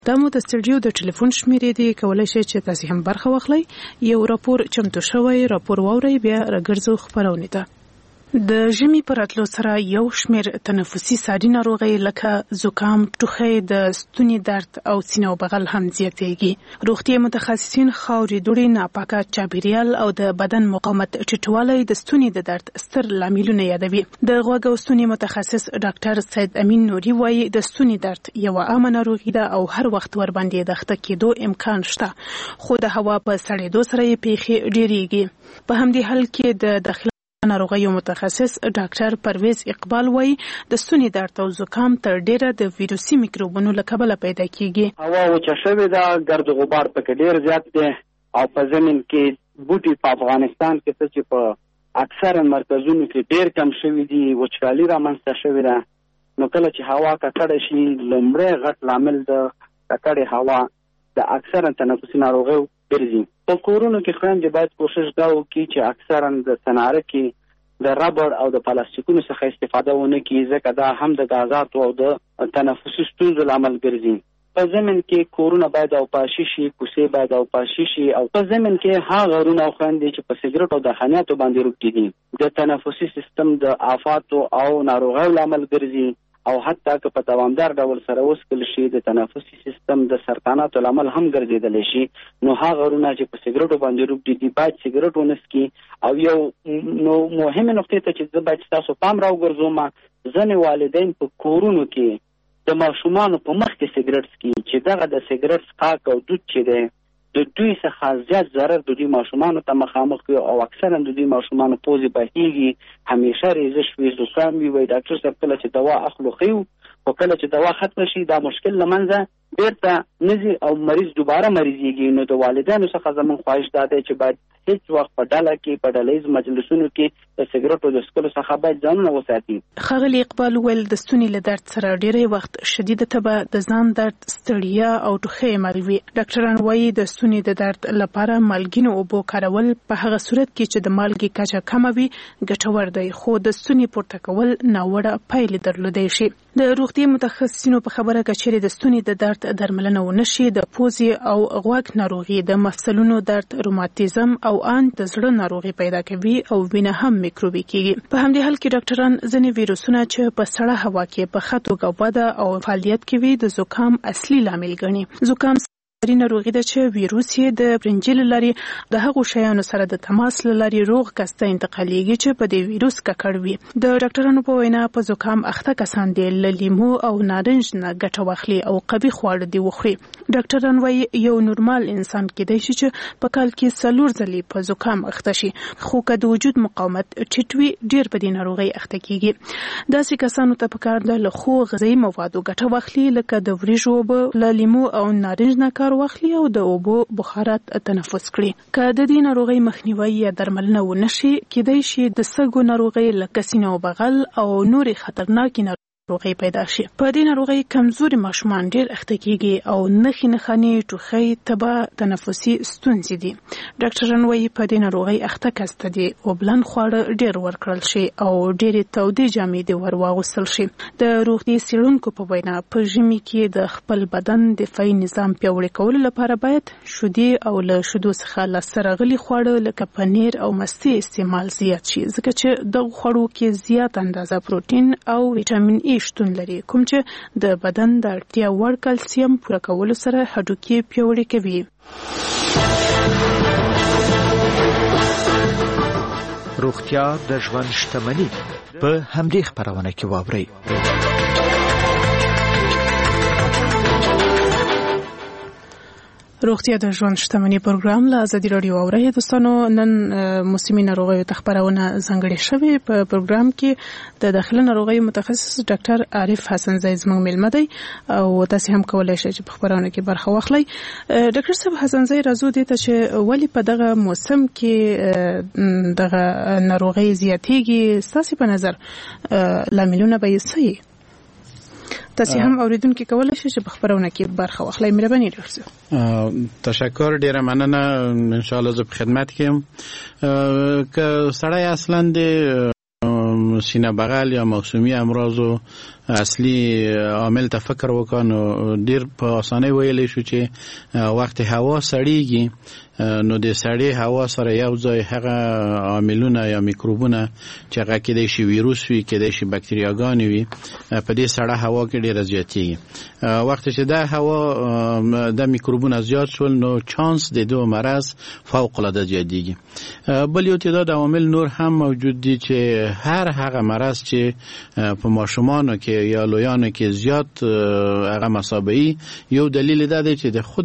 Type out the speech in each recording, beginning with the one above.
دا مو د سټډیو د ټلیفون شمیرې دی، کولای شئ چې تاسو هم برخه واخلئ. یو راپور چمتو شوی، راپور واورئ، بیا راګرځو خبرونه ده. د ژمي پر راتلو سره یو شمیر تنفسي ساري ناروغۍ لکه زکام، ټوخی، د ستوني درد او سینه او بغل هم زیاتېږي. روغتیا متخصصین خاورې دوړې، ناپاکه چاپیریال او د بدن مقاومت ټیټوالی د ستوني د درد ستر لاملونه یادوي. د غوږ او ستوني متخصص ډاکټر سید امین نوري وایي د ستوني درد یو عامه ناروغي ده او هر وخت ور باندې د اخته کېدو امکان شته، خو د هوا په سړېدو سره یې پیښې ډېریږي. په همدې حال کې د داخلي ناروغیو متخصص ډاکټر پرویز اقبال وایي د ستوني درد او زکام تر ډیره د ویروسي میکروبونو له کبله پیدا کیږي. هوا وچه شوې ده، ګرد و غبار پکې ډیر زیات دی او په زمين کې بوټي په افغانستان کې چې په اکثره مرکزونو کې ډیر کم شوي دي، وچکالي رامنځته شوې ده. نو کله چې هوا ککړه شي، لومړی غټ لامل د ککړې هوا د اکثره تنفسي ناروغیو ګرځي. په کورونو کې خویندې باید کوشش دا وکړي چې اکثرا د تناره کې د ربړ او د پلاستیکونو څخه استفاده ونه کړي، ځکه دا هم د غازاتو او د تنفسي ستونزو لامل ګرځي. په زمين کې کورونه باید اوپاشي شي، کوڅې باید اوپاشي شي، او په زمين کې هغه غرونه خويندې چې په سیګریټ او د خانیاتو باندې روکي دي د تنفسي سیستم د آفاتو او ناروغیو لامل ګرځي، او حتی که په دوامدار ډول سره وسکل شي د تنفسي سیستم د سرطاناتو لامل هم ګرځیدلی شي. نو هغه غرونه چې په سیګریټو باندې روکي دي باید سیګریټ ونسکي. او یو نو مهمه نقطه ته چې زه باید تاسو پام راوګرځوم، ځینې والدین په کورونو کې د ماشومانو په مخ کې سیګریټ څکي، چې دغه د سیګریټ څښاک او دود چې دی د دوی څخه زیات ضرر د دوی ماشومانو ته مخامخ وي، او اکثرا د دوی ماشومانو پوزې بهیږي، همیشه ریزش وي، زکام وي. وایي ډاکټر صاحب کله چې دوا اخلو خو خو کله چې دوا ختم شي دا مشکل له منځه بیرته نزي او مریض دوباره مریضيږي. نو د والدینو څخه زموږ خواهش دا دی چې باید هیڅ وخت په ډله کې په ډلهیز مجلسونو کې د سیګریټو د څښلو څخه باید ځانونه وساتي. ښاغلي اقبال ویل د ستوني له درد سره ډېری وخت شدیده تبه، د ځان درد، ستړیا او ټوخی مل وي. ډاکټران وایي د ستوني د درد لپاره مالګینو اوبو کارول په هغه صورت کې چې د مالګې کچه کمه وي ګټور دی، خو د ستوني پورته کول ناوړه پایلې درلودای شي. د روغتیا متخصصینو په خبره کچېرې د ستوني د درد درملنه ونشي، د پوزې او غوږ ناروغي، د مفصلونو درد، روماتیزم او ان د زړه ناروغي پیدا کوي او وینه هم میکروبي کیږي. په همدې حال کې ډاکټران ځینې ویروسونه چې په سړه هوا کې په ښه توګه وده او فعالیت کوي د زکام اصلي لامل ګڼي. زکام ناروغي ده چې ویروس یې د برنجل لري د هغو شیانو سره د تماس لري روغ کس ته انتقالېږي چې په دې ویروس ککړ وي. د ډاکټرانو په وینا په زکام اخته کسان دي له لیمو او نارنج نه ګټه واخلي او قوي خواړه دي وخوري. ډاکټران وایي یو نورمال انسان کېدای شي چې په کال کې 4 ځلې په زکام اخته شي، خو که د وجود مقاومت ټیټ وي ډېر په دې ناروغۍ اخته کېږي. داسې کسانو ته پکار ده له ښو غذایي موادو ګټه واخلي، لکه د وریژو اوبه، له لیمو او نارنج نه واخلي او د اوبو بخارات تنفس کړي. که د دې ناروغۍ مخنیوي یا درملنه ونشي، کېدای شي د سږو ناروغۍ لکه سینه او بغل او نورې خطرناکې ناروغۍ پیدا شي. په دې ناروغۍ کمزوري ماشومان ډېر اخته کېږي او نښې نښانې ټوخی، تبه، تنفسي ستونزې دي. ډاکټران وایي په دې ناروغۍ اخته کس ته دي اوبلن خواړه ډېر ورکړل شي او ډېرې تودې جامې دې ور واغوستل شي. د روغتیا څېړونکو په وینا په ژمي کې د خپل بدن دفاعي نظام پیاوړی کولو لپاره باید شیدې او له شیدو څخه لاسته راغلي خواړه لکه پنیر او مستې استعمال زیات شي، ځکه چې دغه خوړو کې زیات اندازه پروتین او ویټامین ای شتون لري، کوم چې د بدن د اړتیا وړ کلسیم پوره کولو سره هډوکي پیاوړي کوي. روغتیا د ژوند شتمني په همدې خبرونه کې واورئ. روغتیا د ژوند شتمني پروګرام له ازادي راډیو اوري. دوستانو نن موسمي ناروغیو ته خبرونه ځانګړې شوې. په پروګرام کې د داخله ناروغیو متخصص ډاکټر عارف حسنزی زموږ مېلمه دی او تاسو هم کولای شئ چې په خبرونه کې برخه واخلئ. ډاکټر صاحب حسنزی راځو دې ته چې ولی په دغه موسم کې دغه ناروغي زیاتېږي، ستاسو په نظر لاملونه به یې څه وي؟ تاسو هم اوریدونکو کولای شئ چې په خبرونه کې برخه واخلئ. مهرباني وکړئ. تشکر، ډیره مننه. ان شاء الله زه په خدمت کې یم. که سړی اصلا د سینه بغل یا موسمی امراضو اصلي عامل ته فکر وکړو ډیر په اسانه ویلې شو چې وخت هوا سړیږي نو د سړې هوا سره یو ځای هغه عاملونه یا میکروبونه چې هغه کېدای شي ویروس وي کېدای شي بکتریاګانې وي په دې سړه هوا کې ډېر زیاتېږي وخت چې دا هوا د میکروبونه زیات شول نو چانس د دوه مرض فوق العاده زیاتېږي بل یو تعداد عوامل نور هم موجود دي چې هر هغه مرض چې په ماشومانو کې یا لویانو کې زیات هغه مسابقي یو دلیل دا دی چې د خود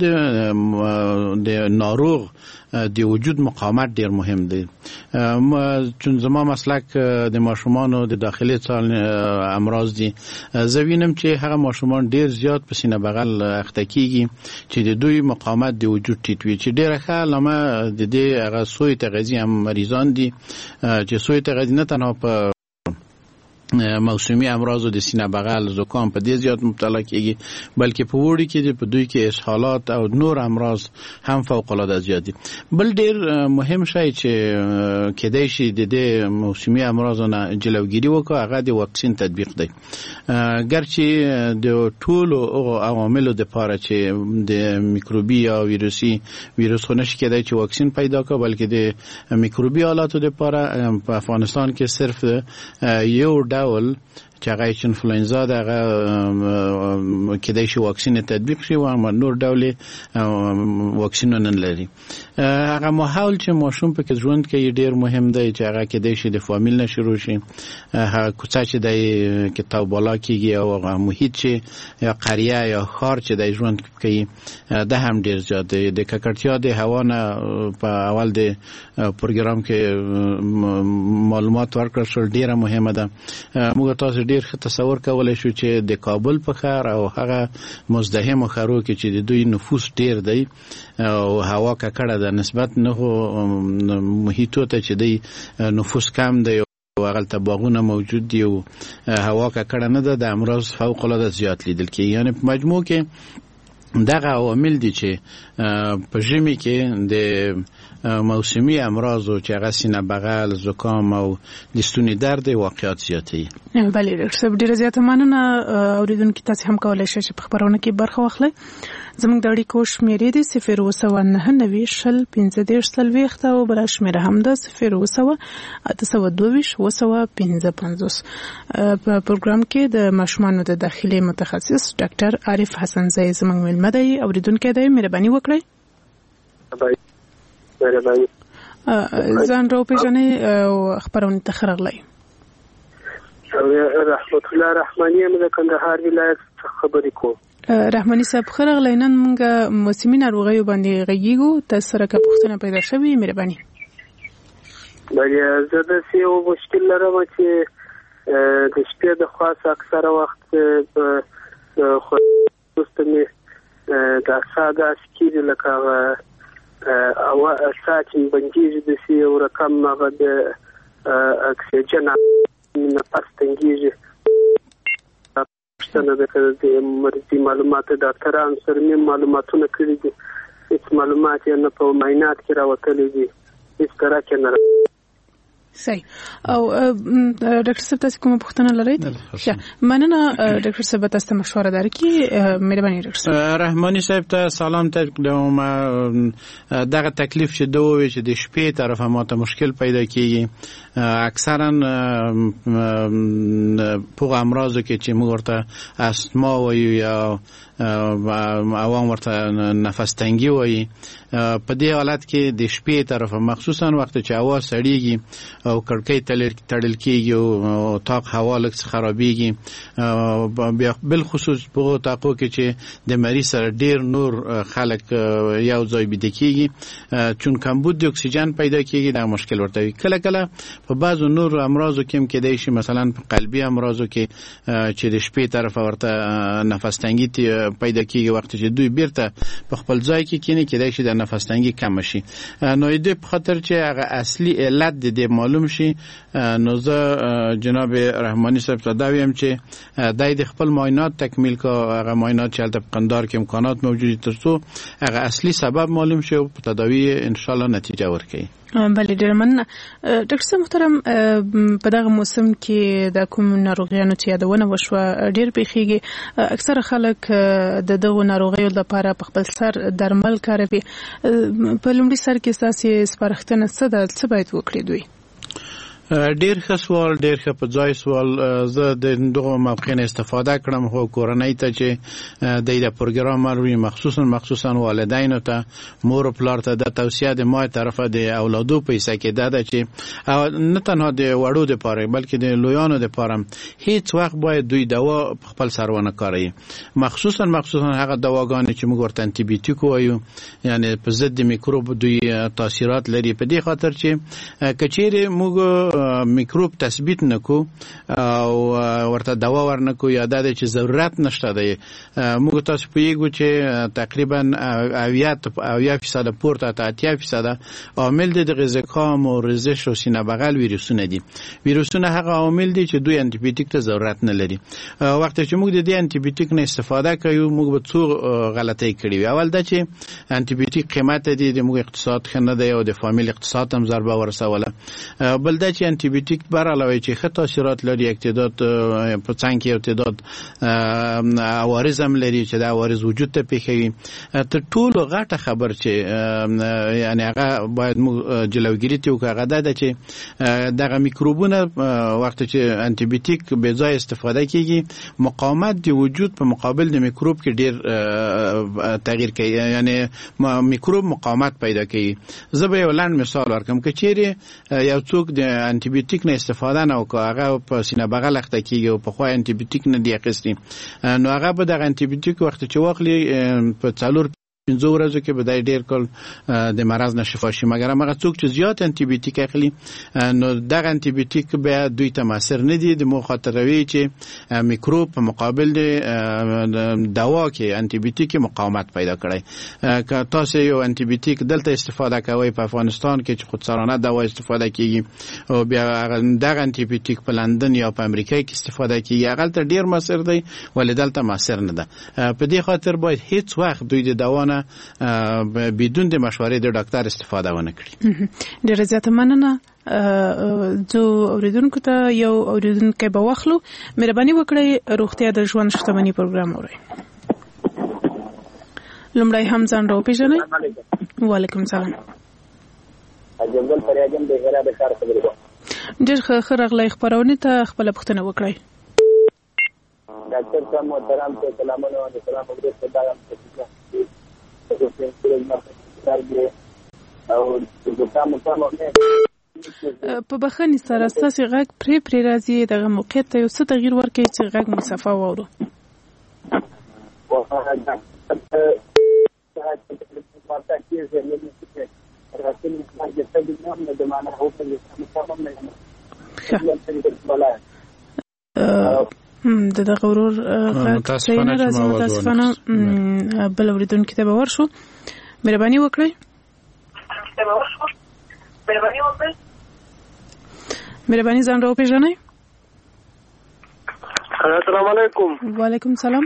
د ناروغ د وجود مقاومت ډیر مهم دی چون زما مسلک د ماشومانو د داخلي امراض دي زه وینم چې هغه ماشومان ډیر زیات په سینه بغل اخته کیږي چې د دوی مقاومت د وجود ټیټ وي چې ډیره ښه علامه د دې هغه سوی تغذیه هم مریضان دي چې سوی تغذیه نه تنها په موسمی امراض د سینه بغل زکام په دې زیات مبتلا کیږي بلکې په وړي کې په دوی کې اسهالات او نور امراض هم فوق العاده زیات دي بل ډیر مهم شی چې کېدای شي د دې موسمی امراضونو جلوګیری وکړي هغه د واکسین تطبیق دی ګرچې د ټولو عواملو د پاره چې د میکروبي یا ویروس خو نشي کېدای چې واکسین پیدا کړي بلکې د میکروبي حالاتو د پاره په افغانستان کې صرف یو ډول چې هغه انفلوئنزا دغه کېدای شي واکسین تطبیق شي او نور ډول واکسینونه نه لري هغه ماحول چې ماشوم په کې ژوند کوي ډیر مهم دی چې هغه کېدای شي د فامیل نه شروع شي هغه کوڅه چې د کتاب بالا کېږي او هغه محیط چې یا قریه یا ښار چې د ژوند کوي دا هم ډیر زیات دی د ککړتیا د هوا نه په اول د پروګرام کې معلومات ورکړل شو ډیره مهمه ده موږ تاسو ډیر ښه تصور کولای شو چې د کابل په ښار او هغه مزدحم ښارو کې چې د دوی نفوس ډیر دی او هوا ککړه ده نسبت نه محیطو ته چې دی نفوس کم دی او هغه باغونه موجود دي او هوا ککړه نه ده د امراض فوق العاده زیات لیدل کېږي یعنی په مجموع کې دغه عوامل دي چې په ژمي کې د موسمی امراض چې هغه سینه بغل زکام او د ستوني درد واقعیت زیاتې بله ډاکټر صاحب ډیره زیاته مننه اوریدونکو تاسو هم کولای شئ چې په خبرونه کې برخه واخلئ زموږ د اړیکو شمیرې دي 029901530 او بل شمیره هم ده 029822055 په پروګرام کې د ماشومانو د داخلي متخصص ډاکټر عارف حسن زئی زموږ ملمه دی اوریدونکو ته مهرباني وکړئ ځان راو پیژنې او خبرونه ته خبرلای رحمت الله رحماني د کندهار ولایت څخه خبرې کوم رحماني صاحب خبرلای نن موږ موسمي ناروغیو باندې غږیږو تاسو سره که پوښتنه پیدا شوي مهرباني بلې زه د یو مشکل لرم چې د شپې د خاص اکثره وخت خو مستمه د ساده سکیری لکه او ساعتین بندیږي د یو رقم هغه د اکسیجن نفس تنګیږي څنګه د مرضی معلومات ډاکټران سره معلوماتونه کړی دي هیڅ معلومات یې نه په معاینات کې راوتلي دي هیڅ طرح کې نه صحیح او ډاکټر صاحب تاسو کومه پوښتنه لرئ مننه ډاکټر صاحب تاسو ته مشوره درکړي مهرباني ډاکټر صاحب رحماني صاحب ته سلام تقدم دغه تکلیف چې دوی چې د شپې طرفه ماته مشکل پیدا کیږي اکثرا په امراضو کې چې موږ ورته استما وایو یا عوام ورته نفس تنګي وایي په دې حالت کې د شپې طرفه مخصوصا وخت چې هوا سړیږي او کړکۍ تړل کېږي او طاق هوا لږ خرابېږي بل خصوص په طاقو کې چې د مریض سره ډیر نور خلک یو ځای بده کېږي چون کمبود د اکسیجن پیدا کېږي دا مشکل ورته وي کله کله په بعضو نور امراضو کې هم کېدای شي مثلا په قلبي امراضو کې چې د شپې طرفه ورته نفس تنګي پیدا کېږي وخت چې دوی بیرته په خپل ځای کې کېدای شي د نفس تنګي کم شي نو دې په خاطر چې هغه اصلي علت د معلوم معلوم شي نو زه جناب رحماني صاحب ته دا وایم چې د خپل معاینات تکمیل کا هغه معاینات چې په قندهار کې امکانات موجود ترڅو هغه اصلي سبب معلوم شي او په تداوی ان شاء الله نتیجه ورکړي. بله ډېر مننه. ډاکټر صاحب محترم، په دغه موسم کې د کوم ناروغیانو چې یادونه وشوه ډېر پیښیږي، اکثره خلک د دغو ناروغیو لپاره په خپل سر درمل کاروي. په لومړي سر کې ستاسې سپارښتنه څه ده، څه باید وکړي دوی؟ ډیر ښه سوال، ډیر ښه په ځای سوال. زه د دغه موقع نه استفاده کړم خو کورنۍ ته چې د پروګرام لري مخصوصا والدینو ته، مور او پلار ته د توصیه د ما طرفه د اولادو په حصہ کې ده چې نه تنها د وړو لپاره بلکې د لویانو لپاره هیڅ وخت باید دوی دوا په خپل سر ونه کاروي، مخصوصا هغه دواګانې چې موږ ورته انټي بیوټیک وایو، یعنی په ضد میکروب دوی تاثیرات لري. په دې خاطر چې کچېره موږ میکروب تثبیت نکو او ورته دوا ورنکو یا د چې ضرورت نشته دی، موږ تاسو پیګو چې تقریبا 80% پورته ته 80% عامل د زکام او رزش او سینه بغل ویروسونه دي. ویروسونه هغه عامل دي چې دوی انټي بیوټیک ته ضرورت نه لري. وخت چې موږ د دې انټي بیوټیک نه استفاده کوو موږ به څو غلطۍ کړې وي. اول دا چې انټي بیوټیک قیمت دي د موږ اقتصاد خنه دی او د فامیل اقتصاد هم ضربه ورسوله. بل دا چې انټي بیوټیک بر علاوه چې ښه تاثیرات لري، اعتداد په څنګ کې اعتداد عوارض هم لري چې دا عوارض وجود ته پیښوي. تر ټولو غټه خبر چې یعنی هغه باید موږ جلوګیری ته وکړو دا چې دغه میکروبونه وخت چې انټي بیوټیک به ځای استفاده کیږي مقاومت د وجود په مقابل د میکروب کې ډیر تغییر کوي، یعنی میکروب مقاومت پیدا کوي. زه به یو لاند مثال ورکم که چیرې یو څوک د انټي بیوټیک نه استفاده نه وکړي، هغه په سینه بغل اخته کیږي او په خو انټي بیوټیک نه دی اخیستی، نو هغه به د انټي بیوټیک وخت چې واخلي په 4-5 ورځو کې به د ډیر کول د مرض نه شفا شي. مګر هغه څوک چې زیات انټي بیوټیک اخلي نو دغه انټي بیوټیک به دوی ته موثر نه دي، د مو خاطروي چې میکروب په مقابل د دوا کې انټي بیوټیک مقاومت پیدا کړي. که تاسو یو انټي بیوټیک دلته استفاده کوئ په افغانستان کې چې خودسرانه دوا استفاده کیږي او بیا دغه انټي بیوټیک په لندن یا په امریکا کې استفاده کیږي، هغه ته ډیر موثر دی ولې دلته موثر نه ده. په دې خاطر باید هیڅ وخت دوی د دوا نه بدون د مشورې د ډاکټر استفاده ونه کړي. ډیره زیاته مننه. جو اوریدونکو ته یو اوریدونکو به واخلو. مهرباني وکړئ روغتیا د ژوند شتمنۍ پروګرام اورئ. لومړی هم ځان راوپېژنئ. وعلیکم السلام. اجازه پریاجم د غیر د کار خبرې کوم. ډېر ښه راغلی خبرونه ته خپل پوښتنه وکړئ. ډاکټر صاحب محترم ته سلامونه او سلام علیکم. دا په بخښنې سره ستاسې غږ پرې راځي، دغه موقع ته یو څه تغییر ورکړئ چې غږ مو صفا واورو. د دغه ورور غږ صحیح نه راځي، متاسفانه. بل اوریدونکي ته به ورشو. مهرباني وکړئ. مهرباني ځان راوپېژنئ. السلام علیکم. وعلیکم السلام.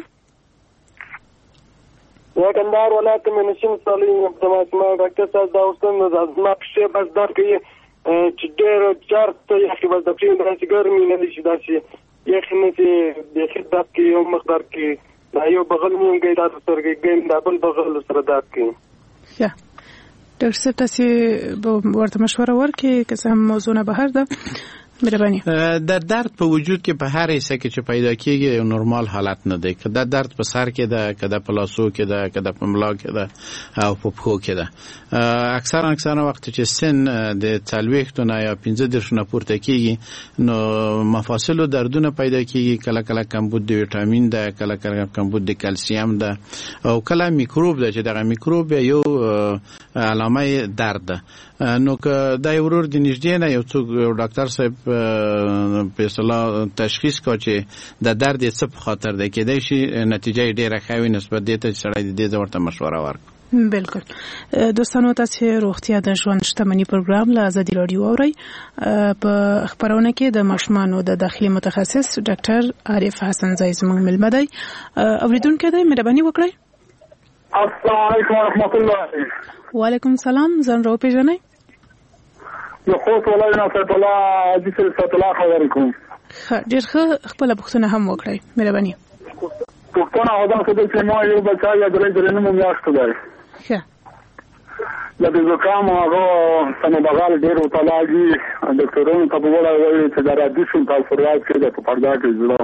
یا کندهار ولایت من نشیم سالین دماسما ډاکټر صاحب دا اوسن د ازما په بس دا کې چې ډېر چارت یې بس د پرین د ګرمي نه دي داسي یخنه چې د خدمت کې یو مقدار کې دا یو بغل مونږه دا سرګي ګیم دا بل بغل سره دات کې. ښه ډاکټر صاحب تاسو ورته مشوره ورکړئ که څه هم موضوع نه بهر ده. مهرباني. د درد په وجود کې په هر حصه کې چې پیدا کیږي یو نورمال حالت نه دی، که د درد په سر کې ده، که د پلاسو کې ده، که د پملا کې ده او په پښو کې ده. اکثرا وخت چې سن د 40 نه یا 15 نه پورته کیږي نو مفاصلو دردونه پیدا کیږي، کله کله کمبود د ویټامین ده، کله کله کمبود د کلسیم ده او کله میکروب ده چې دغه میکروب یو علامه درد ده. نو که دا ورور د نږدې نه یو څوک ډاکټر صاحب په اصطلاح تشخیص کا چې د درد څه په خاطر ده کېدای شي نتیجه ډیره ښه وي نسبت دې ته چې سړی دې ورته مشوره ورکړي. بالکل. دوستانو تاسو روغتیا د ژوند شتمنۍ پروګرام له ازادي رادیو اورئ. په خبرونه کې د ماشومانو د داخلي متخصص ډاکټر عارف حسن زای زموږ ملمه دی. اوریدونکو ته مهرباني وکړئ. السلام علیکم ورحمۃ الله. وعلیکم السلام. ځان راو پیژنئ؟ زه خو ولای نه ست الله عزیز ست الله خبر کوم. ډیر ښه. خپل پوښتنه هم وکړئ. مهرباني. پښتون اودان څه د سیمه یو بچا یا درې نه مو میاشت دی. ښه. د زکام هغه څنګه بغال ډیر وتلاږي ډاکټرونو ته وویل وایي چې دا رادیشن تاسو راځي چې په پردا کې زړه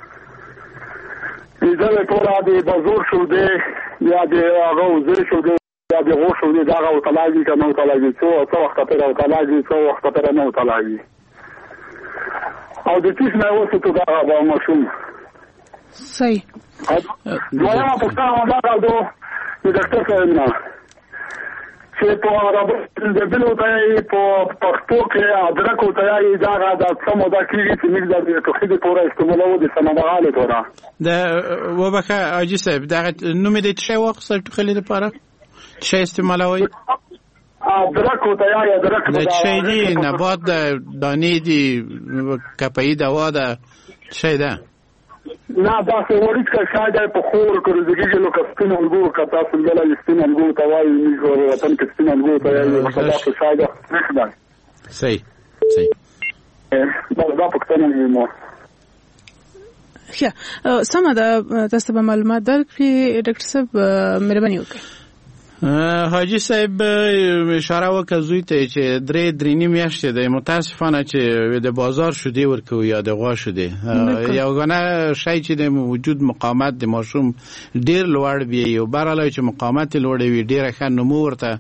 دې ټول د بازور شو دی یا د هغه وزیر شو دی یا د غو شو دی دا وتلاږي کنه وتلاږي څو وخت ته وتلاږي څو وخت ته نه وتلاږي او د کیس نه وڅ ته دا به مشوم صحیح. دوه پښتانه دا د ډاکټر صاحب نه چې په عربي د بل ته په پښتو کې ادرک او تیاری دا د سمو د کلیږي چې موږ د توحید پورا استعمالو د سمبغاله پورا د وبخه اجي صاحب دا نوم دې څه وخت څه خلې لپاره څه استعمالوي؟ ادرک او تیاری ادرک د شي دي نبات د دانې دي کپای دوا ده څه ده نه دا څه وړي چې شاید په خور کړو لو کستین انګور کتا څنګه لا استین انګور توای موږ وطن کې استین انګور توای خدا په شاید نخدم صحیح دا پښتنه مو ښه. سمه ده. تاسو به معلومات درکړئ ډاکټر صاحب. مهرباني وکړئ. حاجی صاحب اشاره وکړه زوی ته چې درې میاشتې د متاسفانه چې د بازار شودي ورکو یا د غوا شودي یو غنه شای چې د وجود مقاومت د ماشوم ډیر لوړ وي او براله چې مقاومت لوړ وي ډیر ښه نمو ورته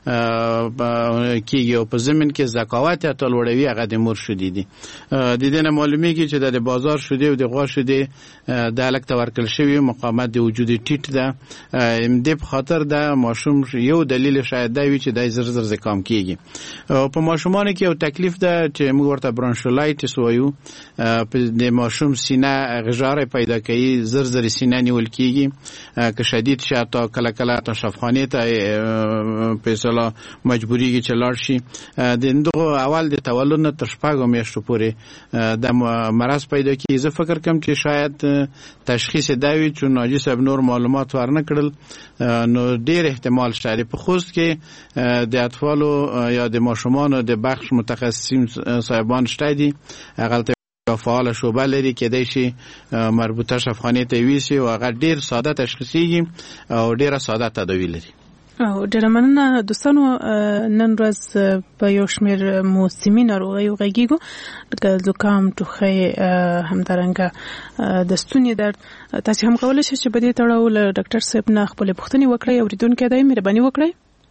کیږي او په زمين کې زکاوت ته لوړ وي هغه د مور شودي دي. د دې نه معلومیږي چې د بازار شودي او د غوا شودي د الکت ورکل شوی مقاومت د وجود ټیټ ده. د په خاطر د ماشوم یو دلیل شاید دا وي چې دای زر زکام کیږي. په ماشومانو کې یو تکلیف ده چې موږ ورته برانشولایتس وایو. د ماشوم سینه غژاره پیدا کوي زر سینه نیول کیږي که شدید شي تا کله کله تا شفاخانه ته په اصطلاح مجبوریږي چې لاړ شي. د دغه اول د تولد نه تر شپږو میاشتو پورې د مرض پیدا کیږي. زه فکر کوم چې شاید تشخیص دا وي چې ناجی صاحب نور معلومات ورنه کړل نو ډیر احتمال شته په خوست کې د اطفالو یا د ماشومانو د بخش متخصصین صاحبان شته دي هغه فعال شوبه لري کېدای شي مربوطه شفاخانه ته ویسي او هغه ډیر ساده تشخیصي او ډیره ساده تداوی لري. او ډېر مننه دوستانو. نن ورځ په یو شمېر موسمي ناروغیو غږیږو لکه زکام ټوخی همدارنګه د ستوني درد. تاسو هم کولی شئ چې په دې تړاو له ډاکټر صاحب نه خپلې پوښتنې وکړئ. اورېدونکي دی مهرباني وکړئ.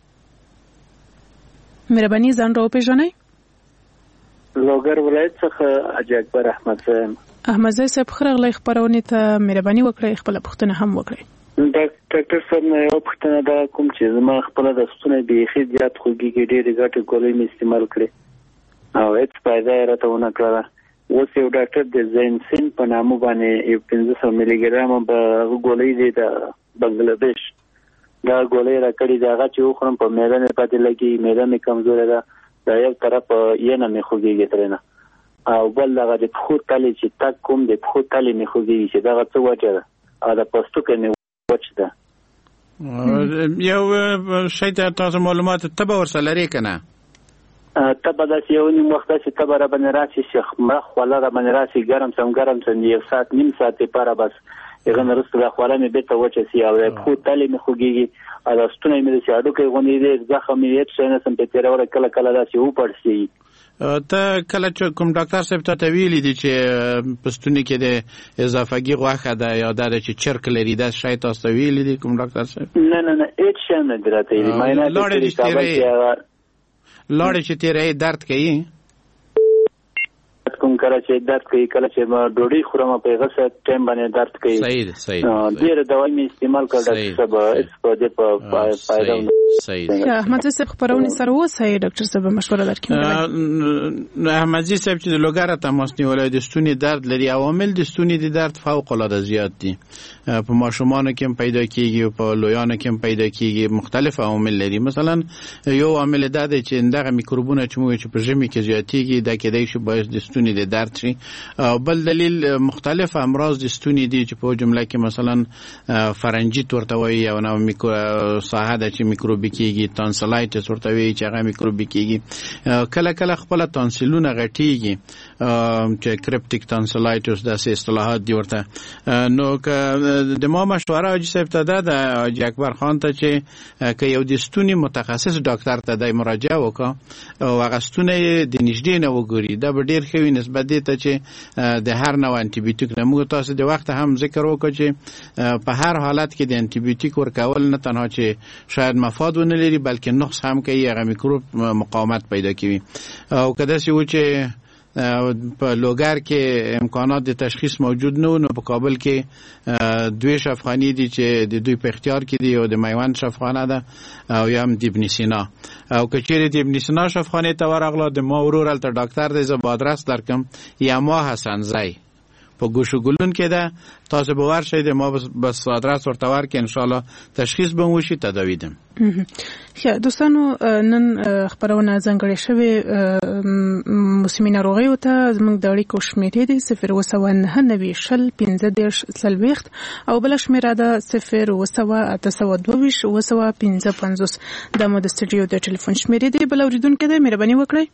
مهرباني ځان راوپېژنئ. لوګر ولایت څخه حاجي اکبر احمد صاحب. احمد صاحب ښه راغلی خپرونې ته. مهرباني وکړئ خپله پوښتنه هم وکړئ. ډاکټر صاحب نه یو پوښتنه دا کوم چې زما خپل د ستوني بیخي زیات خوږیږي ډېرې ګټې ګولۍ مې استعمال کړې او هیڅ فایده یې راته ونه کړله. اوس یو ډاکټر د زینسین په نامه باندې یو 500 ملي ګرامه به ګولۍ دی د بنگلاديش دا ګولۍ راکړې ده. هغه چې وخورم په معده مې پاتې لګي معده مې کمزورې ده دا یو طرف یې نه مې خوږیږي ترېنه او بل هغه د پښو تلې چې تک کوم د پښو تلې مې خوږیږي چې دغه څه وجه ده او د پوستکي مې وچ ده. یو شی ته تاسو معلومات تبه ورسره لري کنه تبه داسې یو نیم وخت چې تبه را باندې راشي چې مخ ولا را باندې راشي ګرم سم یو ساعت نیم ساعت لپاره بس هغه نرسته د خوړه مې به ته وچه سي او خو تلې مې خوږیږي او ستونه مې د شاډو کې غونې دي ځکه مې هیڅ څه نه سم په تیر وړ کله کله داسې و پړسي. ته کله چې کوم ډاکټر صاحب ته ویلي دي چې پستونی کې د اضافهګي غوښه ده یا د چې چرک لري دا شاید تاسو ویلي دي کوم ډاکټر صاحب؟ نه هیڅ شی نه درته ویلي مې نه لوړ چې تیرې درد کوي کوم کله چې درد کوي کله چې ما ډوډۍ خورم په غوسه ټیم باندې درد کوي. صحیح ډېر دوايي مې استعمال کړل ډاکټر صاحب هیڅ په دې په فائدہ احمد صاحب خبرونه سره وسه ډاکټر صاحب مشوره درکړم. احمد صاحب چې د لوګاره تماس نیولای د ستوني درد لري، عوامل د ستوني د درد فوق العاده زیات دي. په ماشومانو کې هم پیدا کیږي او په لویانو کې هم پیدا کیږي. مختلف عوامل لري. مثلا یو عامل دا دی چې دغه میکروبونه چې په ژمي کې زیاتېږي دا کېدای شي باعث د ستوني د درد شي. بل دلیل مختلف امراض د ستوني دي چې په جمله کې مثلا فرنجیت ورته وایي او نو ساحه د چې میکروبي کېږي، تانسلایټس ورته وایي چې هغه میکروبي کېږي. کله کله خپل تانسلونه غټيږي چې کرپټیک تانسلایټس داسې اصطلاحات دي ورته. نو د ما مشوره حاجی صاحب ته ده حاجی اکبر خان ته چې یو د ستوني متخصص ډاکټر ته د مراجعه وکړه او هغه ستونی د نږدې نه وګوري. دا به ډیر ښه وي نسبت دې ته چې د هر نوع انټي بیوټیک نه. موږ تاسو د وخت هم ذکر وکړو چې په هر حالت کې د انټي بیوټیک ورکول نه تنها چې شاید مفاد ونه لري بلکې نقص هم کوي، هغه میکروب مقاومت پیدا کوي. او کله چې په لوګر کې امکانات د تشخیص موجود نه و، نو په کابل کې دوی شفاخانې دي چې د دوی په اختیار کې دي، او د میوند شفاخانه ده او یا هم د ابن سینا. او که چیرې د ابن سینا شفاخانې ته ورغله د ما ورور هلته ډاکټر دی، زه به ادرس درکم، یما حسنزی په ګوشو ګلون کې ده. تاسو به ورشئ د ما بس ادرس ورته ورکړئ، انشاءالله تشخیص به وشي، تداوی ده. ښه دوستانو، نن خبرونه ځانګړې شوې موسمي ناروغیو ته زموږ د اړیکو شمیرې دي 090901530 او بل شمیره ده 010822555. دا مو د سټډیو د ټلیفون شمیرې دي. بل اوریدونکو ته مهرباني وکړئ،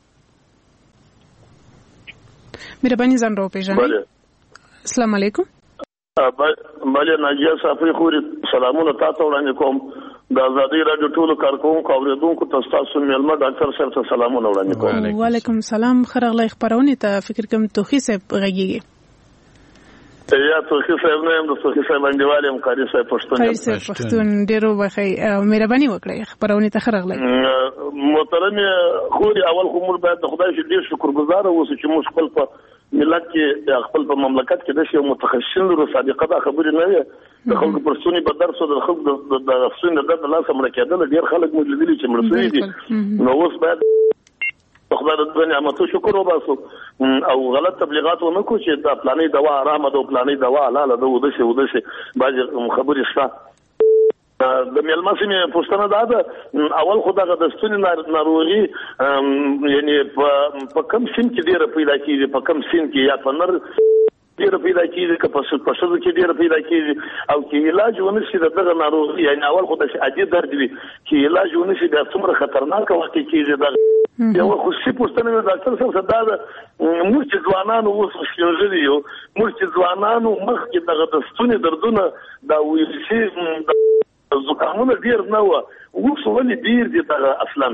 مهرباني ځان راوپېژنئ. السلام علیکم. بله ناجیه صافی خوري سلامونه تاسو وړاندې کوم. د آزادۍ راډیو ټولو کارکونکو او اوریدونکو ته تاسو مېلمه ډاکټر صاحب ته سلامونه وړاندې کوم. وعلیکم السلام. خرغله خبرونه ته فکر کوم توخی صاحب غږیږي. یا توخی صاحب نه هم د توخی صاحب انډیوال هم قاری صاحب پښتون. قاری صاحب پښتون ډیرو بخی مهرباني وکړئ خبرونه ته خرغله. محترم خوري اول خو موږ باید د خدای ډیر شکرګزار اوسو چې موږ خپل په ملت کې خپل په مملکت کې د شی متخصصین لرو. صادقه دا خبرې نه وي د خلکو پر ستوني په درس او د خلکو د افسون د لاسه مړ کېدل ډیر خلک موږ لیدلي چې مړ شوي دي. نو اوس باید خدای د نعمتو شکر وباسو او غلط تبلیغات ونه کو چې دا پلانې دوا آرامه ده او پلانې دوا حلاله ده او د شی باز خبرې شته. د میلمسمه پښتنه ده اول خدای د ستوني ناروغي یعنی په کم سین کې ډیره پیدا کیږي، په کم سین کې یا په نر ډیره پیدا کیږي، که په شذو کې ډیره پیدا کیږي او کې علاج ونشي دغه ناروغي. یعنی اول خدای عادي درد وي کې علاج ونشي د څومره خطرناک وخت کېږي. دا یو خصوصي پښتنه ډاکټر صاحب صدا ده موږ چې ځوانانو اوس شنجلي یو موږ چې ځوانانو مخ کې دغه د ستوني دردونه دا ویلشي زکامونه ډیر نه و اوس ولې ډیر دي دغه اصلا.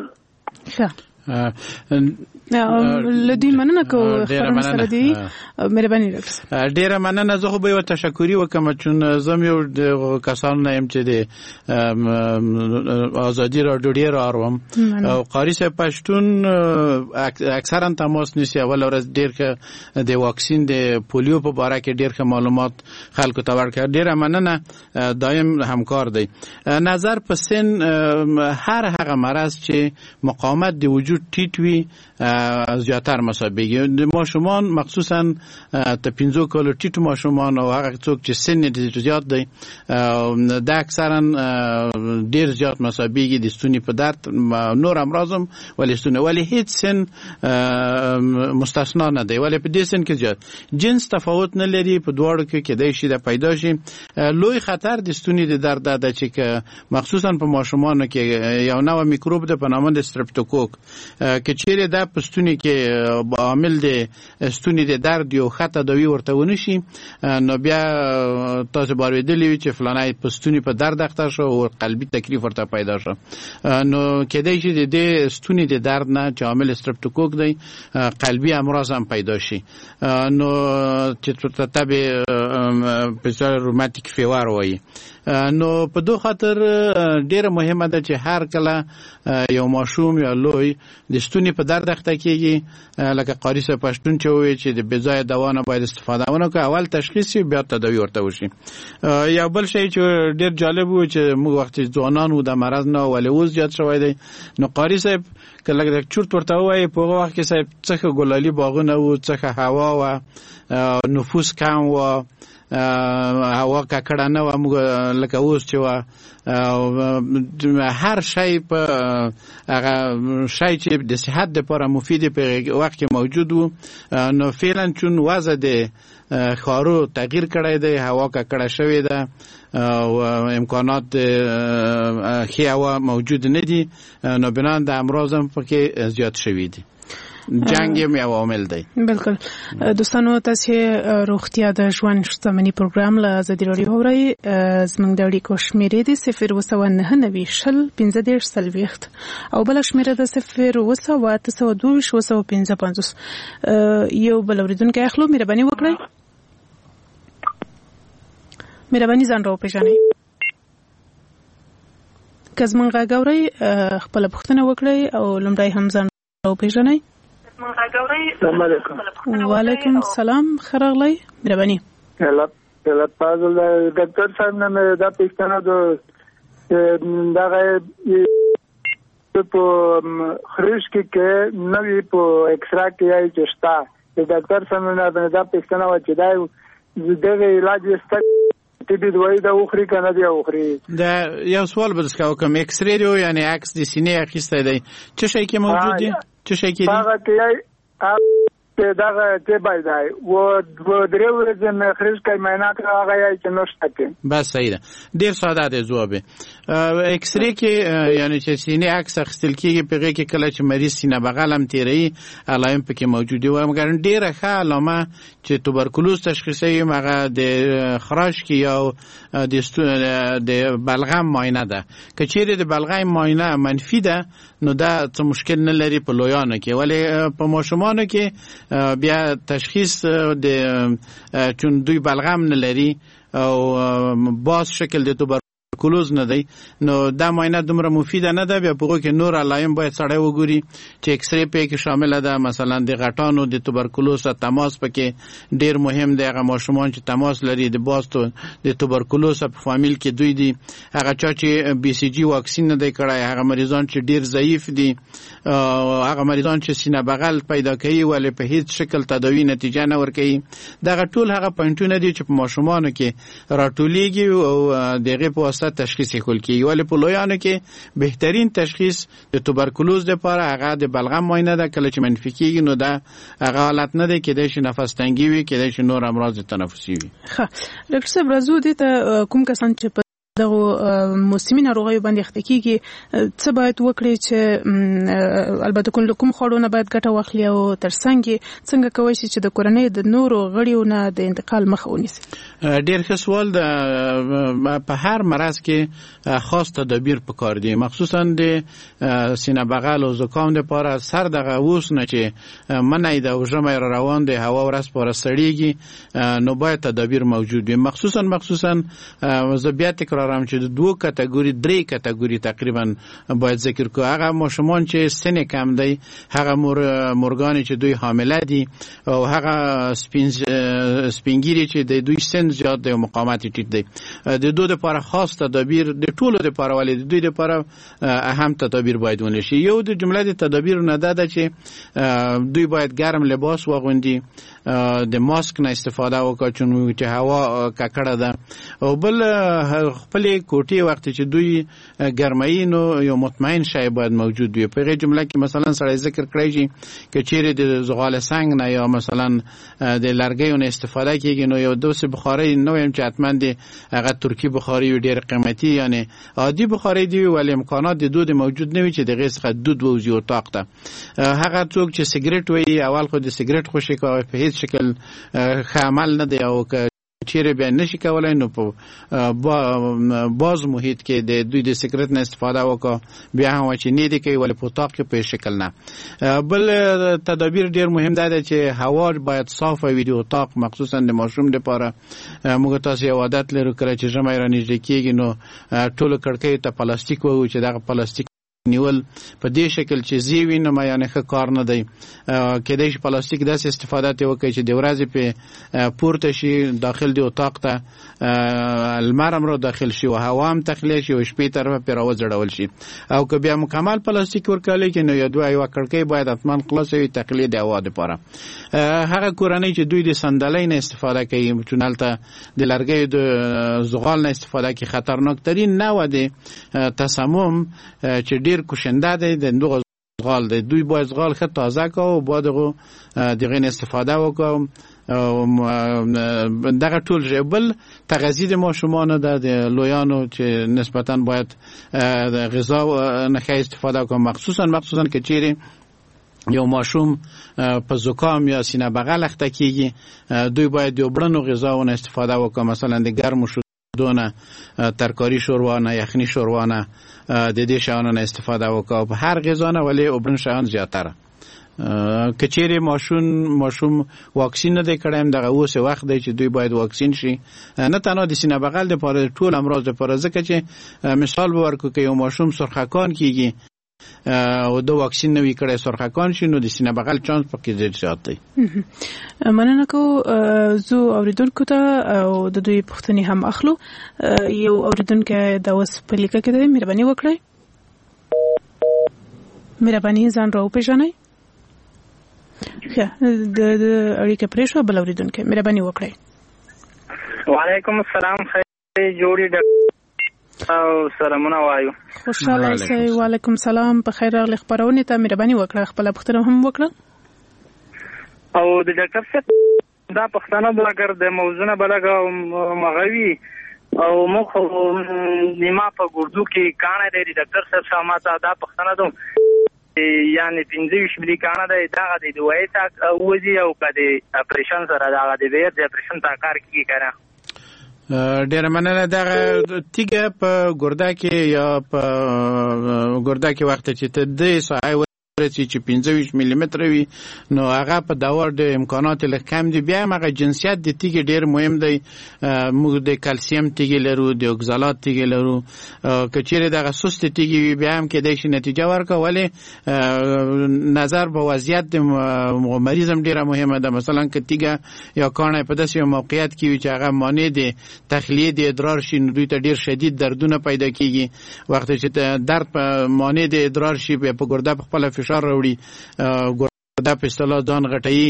لدی مننه کو خبرونه سره دی مهرباني ډاکټر. ډیره مننه. زه خو به یو تشکری وکم چې زم یو د کسانو نه يم چې د آزادي راډیو ډیر اروم او قاری صاحب پښتون اکثرا تماس نیسي. اول ورځ ډیر ک د واکسین د پولیو په اړه کې ډیر ښه معلومات خلکو ته ورکړ. ډیره مننه. دایم همکار دی. نظر په سن هر هغه مرض چې مقاومت د وجود ټیټ وي زیاتر مسابقه د ماشومان مخصوصا ته 15 کال ټیټ ماشومان او هغه څوک چې سن یې زیات دی دا اکثرا ډیر زیات مسابقه د ستوني په درد نور امراضم ولی ستوني ولی هیڅ سن مستثنا نه دی. ولی په دې سن کې زیات جنس تفاوت نه لري. په دواړو کې کېدای شي د پیدا شي. لوی خطر د ستوني د درد ده چې مخصوصا په ماشومانو کې یو نوع میکروب د په نامه د سترپټوکوک کې چیرې دا پستونی کې عامل دی ستوني د درد یو خطه دوی ورته ونشي نو بیا تاسو باورېدلی وي چې فلانای پستونی په درد اخته شو او قلبي تکلیف ورته پیدا شو. نو کېدای شي د ستوني د درد نه چې عامل سترپټوکوک دی قلبي امراض هم پیدا شي. نو چې ترتب پسر روماتیک فیور وایي نو په دوه خاطر ډیره مهمه ده چې هر کله یو ماشوم یا لوی د ستوني په درد اخته کیږي لکه قاری صاحب پښتون چې وایي چې د بې ځایه دوا نه باید استفاده ونه کړي، اول تشخیص بیا تداوی ورته وشي. یا بل شی چې ډیر جالب و چې موږ وخت ځوانان وو د مرض نه ولې اوس زیات شوی دی، نو قاری صاحب کله لږ چورت ورته وایي په هغه وخت کې صاحب څخه ګلالي باغونه وو، څخه هوا و، نفوس کم و، هوا ککړه نه و لکه اوس چې و. هر شی په هغه شی چې د صحت لپاره مفید په وخت کې موجود وو، نو فعلا چون وضع د ښارو تغییر کړی دی، هوا ککړه شوې ده او امکانات ښې هوا موجود نه دي، نو بنا د امراض هم پکې زیات شوي دي. جنگ یې یو عامل دی. بالکل دوستانو، تاسو روغتیا د ژوند شتمنۍ پروګرام له ازادي راډیو اورئ. زموږ د اړیکو شمیرې دي 029901530 او بل شمیره د 029822555. یو بل اوریدونکو اخلو، مهرباني وکړئ. مهرباني ځان راو پېژنئ. که زموږ غږ اورئ خپله پوښتنه وکړئ او لومړی هم ځان راو پېژنئ. السلام علیکم. وعلیکم السلام، خراغلی مهرباني. الله فاضل ډاکټر صاحب نه دا پښتنه دغه په خریش کې نوې په اکسرا کې یې چشتا ډاکټر صاحب نه دا پښتنه و چې دا دغه علاج یې طبي دوايي دا اخري کنه دی اخري. دا یو سوال به تاسو کوم اکسرې یعنی عکس د سینې اخیسته دی څه شي کې موجود دی؟ څه شي کې دی؟ هغه کې دغه ته بایدای و درې ورځې نه خریج کای مینات هغه یې چې نشته کې. بس صحیح ده، ډیر ساده دی جواب. اکسرې کې یعنی چې سینې عکس اخیستل کېږي په هغه کې کله چې مریض سینه بغل هم تیری علائم پکې موجود دي، مګر ډیره ښه علامه چې توبرکلوز تشخیصي هغه د خراش کې یا د بلغم معاینه ده. که چیرې د بلغم معاینه منفي ده نو دا څه مشکل نه لري په لویانو کې، ولی په ماشومانو کې بیا تشخیص د چون دوی بلغم نه لري او باز شکل د توبرکلوز نه دی، نو دا معاینه دومره مفیده نه ده. بیا په هغه کې نور علائم باید سړی وګوري چې ایکسرې پې کې شامله ده، مثلا د غټانو د توبرکلوز سره تماس پکې ډیر مهم دی. هغه ماشومان چې تماس لري د باز د توبرکلوز په فامیل کې دوی دي، هغه چا چې بي سي جي واکسین نه دی کړی، هغه مریضان چې ډیر ضعیف دي، هغه مریضان چې سینه بغل پیدا کوي ولې په هیڅ شکل تداوی نتیجه نه ورکوي، دغه ټول هغه پوینټونه دي چې په ماشومانو کې راټولیږي او دغه په واسطه تشخیص کول کیږي. ولې په لویانو کې بهترین تشخیص د توبرکلوز لپاره هغه د بلغم معاینه ده. کله چې منفي کیږي نو دا هغه حالت نه دی کېدای شي نفس تنګي وي، کېدای شي نور امراض تنفسي وي. ښه ډاکټر صاحب، راځو دې ته کوم کسان چې دغه موسمي ناروغیو باندې اخته کیږي څه باید وکړي چې البته کوم خوړونه باید ګټه واخلي او ترڅنګ څنګه کوي چې د کورنۍ د نورو غړیو نه د انتقال مخه ونیسي؟ ډیر ښه سوال ده. په هر مرض کې خاص تدابیر پکار دي، مخصوصا د سینه بغل او زکام لپاره سر دغه اوس نه چې منای د ژمي روان دی، هوا ورځ په ورځ سړیږي، نو باید تدابیر موجود وي. مخصوصا زه بیا تکرارم چې د دوه کټګوري درې کټګوري تقریبا باید ذکر کو. هغه ماشومان چې سن کم دی، هغه مورګان چې دوی حامله دي، او هغه سپینګيري چې د دوی سن زیات دی او مقاومت ټیټ دی. د دوی لپاره خاص تدابیر د ټولو لپاره ولې د دوی لپاره اهم تدابیر باید ونشي. یو د جمله د تدابیر نه ده چې دوی باید ګرم لباس واغوندي، د ماسک نه استفاده وکړي چې هوا ککړه ده، او بل خپل کوټې وخت چې دوی ګرمای نو یو مطمئن شای باید موجود وي. په هغه جمله کې مثلا سړی ذکر کړی چې چیرې د زغال سنگ نه یا مثلا د لرګیو نه استفاده کیږي نو یو دوسه بخاری نو هم چې حتما دی هغه ترکی بخاری ډیر قیمتي یعنی عادي بخاری دی، ولی امکانات د دود موجود نه وي چې دغه څخه دود ووزي او طاقت. هغه څوک چې سیګریټ وایي اول خو د سیګریټ خوشي کوي په هیڅ شکل عمل نه دی، او چیرې بیا نشي کولای نو په باز محیط کې د دوی د سیګریټ نه استفاده وکړه بیا هم چې نه دی کوي ولې په اتاق کې په شکل نه. بل تدابیر ډیر مهم دی چې هوا باید صاف وي د اتاق مخصوصا د ماشوم لپاره. موږ تاسو یو عادت لرو کړی چې ژمی را نږدې کېږي نو ټول کړکۍ ته پلاستیک وو چې دغه پلاستیک نیول په دې شکل چې زیوی نه مایانه ښه کار نه دی. کېدای شي پلاستیک داسې استفاده ته وکړي چې د ورځې په پورته شي داخل دی اتاق ته لمر هم را داخل شي او هوا هم تخلیه شي او شپې طرفه پرې راوځړول شي. او که بیا مکمل پلاستیک ورکړل کې نو یو کړکۍ باید حتما خلاصه وي تخلیه د هوا لپاره. هغه کورنۍ چې دوی د صندلۍ نه استفاده کوي چې هلته د لرګیو د زغال نه استفاده کوي خطرناک ترین نوع د تسمم چې ډیر کوشنده دی د دغه زغال دی. دوی باید زغال ښه تازه کړو او باید دغه نه استفاده وکړو. دغه ټول ژبل تغذیه د ماشومانو د لویانو چې نسبتا باید د غذا نه ښه استفاده وکړو مخصوصا که چیرې یو ماشوم په زکام یا سینه بغل اخته کیږي دوی باید یو بړنو غذاونه استفاده وکړي مثلا د ګرمو دونه ترکاری شوروا نه یخنی شوروا نه د دې شیانو نه استفاده وکړو په هر غذا نه ولې اوبرن شیان زیاتره. کچېره ماشوم واکسین نه دی کړم دغه اوس وخت دی چې دوی باید واکسین شي نه تنها د سینه بغل لپاره ټول امراض لپاره ځکه چې مثال به ورکو که یو ماشوم سرخکان کیږي او د واکسین نوی کړي سرخکان شي نو د سینه بغل چانس پکې ډیر زیات دی. مننه کو زو اوریدونکو ته او د دوی پوښتنې هم اخلو. یو اوریدونکو د اوس په لیکه کې دی مهرباني وکړئ ځان راو پیژنئ. د اړیکه پرې شو بل اوریدونکو مهرباني وکړئ. وعلیکم السلام خیر جوړی او سلامونه وایو. خوشاله اوسئ. وعلیکم السلام په خیر راغلی خبرونه ته مهرباني وکړه خپل پوښتنه هم وکړه. او د ډاکټر صاحب دا پښتنه د اگر د موضوع نه بلګه مغوي او مخ نیمه په ګردو کې کانه دی ډاکټر صاحب سماته دا پښتنه دوم یعنی 25 ملي کانه دی دا د دوی تا وځي او کدي اپریشن سره دا د ویر د اپریشن تا کار کوي کنه. ډیر مننه. دغه تیګه په ګرده کې یا په ګرده کې وخت چې ته د سایه چې 25 ملي متر وي نو هغه په داور د امکانات له کم دي. بیا هغه جنسیت د تیګ ډیر مهم دی. موږ د کلسیم تیګ لرو د اوکزالات تیګ لرو کچېره دغه سست تیګ بیا هم کې د شي نتیجه ورکولې نظر په وضعیت د مریضم ډیره مهمه ده. مثلا که تیګ یا کانه په داسې موقعیت کې وي چې هغه مانع دي تخلیه د ادرار شي نو دوی ته ډیر شدید دردونه پیدا کیږي. وخت چې درد په مانع د ادرار شي په ګرده په خپل فشار راوړي ګرده په اصطلاح ځان غټي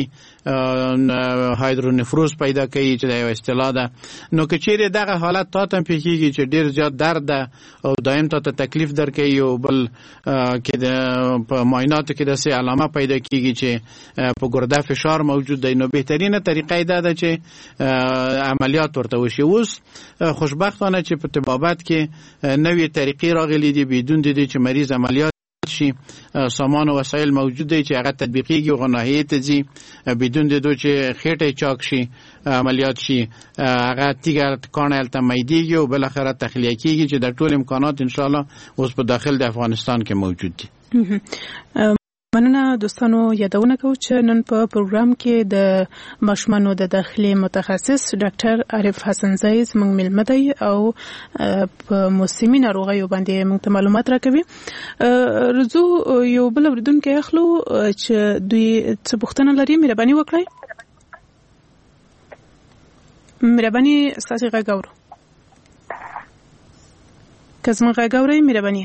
هایدرونفروز پیدا کوي چې دا یو اصطلاح ده. نو که چیرې دغه حالت تاسو په کېږي چې ډیر زیات درد ده او دائم تاسو تکلیف درکوي او بل کې د په معایناتو کې داسې علامه پیدا کیږي چې په ګرده فشار موجود دی نو بهترینه طریقه ده چې عملیات ورته وشي. اوس خوشبختانه چې په طبابت کې نوې طریقې راغلي دي بدون د دې چې مریض عملیات شي سامان او وسایل موجود دي چې هغه تطبیقي غناهی ته ځي بدون د دوی چې خېټه چاک شي عملیات شي هغه تیګر کانال ته مېدیږي او بل اخره تخلیه کیږي چې د ټول امکانات ان شاء الله اوس په داخل د افغانستان کې موجود دي. مننه دوستانو. یادونه کوم چې نن په پروګرام کې د ماشومانو د داخلي متخصص ډاکټر عارف حسن زاید موږ ملمه دی او په موسمي ناروغیو باندې موږ ته معلومات راکوي. رزو یو بل اوریدونکو اخلو چې دوی څه پوښتنه لري مهرباني وکړئ. مهرباني ستاسو غږ اورو کزما غږ اورئ مهرباني.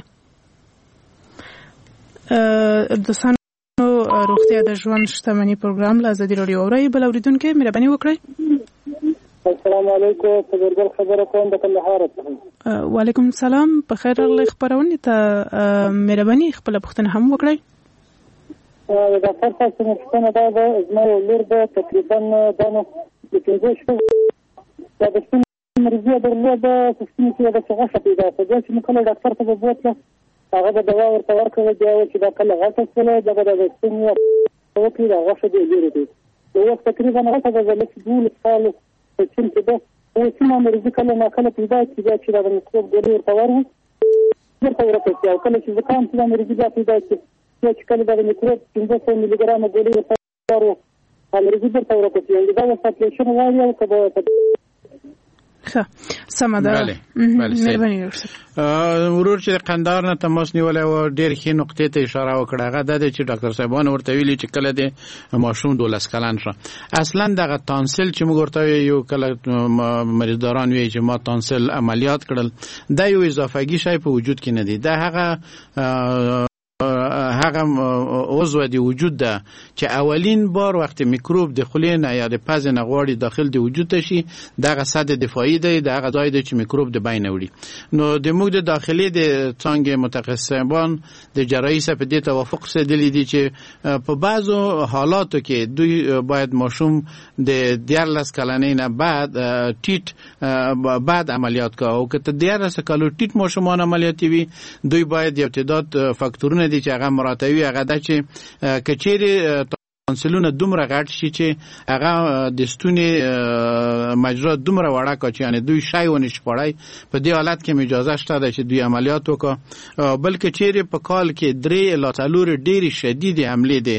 دوستانو روغتیا د ژوند شتمنۍ پروګرام له ازادي راډیو اوري بل اوریدونکو مهرباني وکړئ. السلام علیکم خبرګر خبره کوم د کندهار څخه. وعلیکم السلام په خیر راغلی خبرونه ته مهرباني خپل پوښتنه هم وکړئ. دا فرصت چې مستنه دا زما لور د تقریبا دانو د 15 شپږ د سپین مرزي درلوده سپین کې د څه پیدا شوه چې مکله ډاکټر ته بوتله هغه د دوا ورته ورکړل دی چې دا کله غوښه سره دغه د سپین یو کې دا غوښه دی لري دی. یو تقریبا هغه د لکه 2 سال چې ده اوسمه مریضي کله ناکله پیدا کېږي چې دا د میکروب ګولۍ ورته ورو ورته ورکړي او کله چې زکام چې دا مریضي بیا پیدا کېږي چې کله دا د میکروب 500 ملي ګرامه ګولۍ ورته ورو مریضي ورته ورکړي دا وساتلیشن وایي او کله ښه سمه ده. مهرباني ورور چې قندهار نه تماس نیولای و ډېر ښې نقطې ته اشاره وکړه. هغه دا دی چې ډاکټر صاحبان ورته ویلي چې کله د ماشوم 12 کلن شه اصلا دغه تانسل چې موږ ورته یو کله مریضداران وی چې ما تانسل عملیات کړل دا یو اضافهګي شی په وجود کې نه دی. دا هغه عضو د وجود ده چې اولین بار وخت میکروب د خولې نه یا د پز نه غواړي داخل د وجود ته شي دغه صد دفاعي دی دغه ځای دی چې میکروب د بین وړي. نو د موږ د داخلي د څنګه متخصصان د جراحي سره په دې توافق سره دي چې په بعضو حالاتو کې دوی باید ماشوم د 14 کلنۍ نه بعد عملیات کوي او که ته 14 کالو ټیټ ماشومان عملیاتي وي دوی باید یو تعداد فاکتورونه دي چې هغه مراتبي هغه د چې کچېری تانسلونه دومره غټ شي چې هغه د ستوني مجرا دومره وړه کا چې یعنی دوی شای ونی شپړای په دې حالت کې اجازه شته چې دوی عملیات وکړي بلکې چیرې په کال کې 3 الی 4 ډېری شدید حمله دي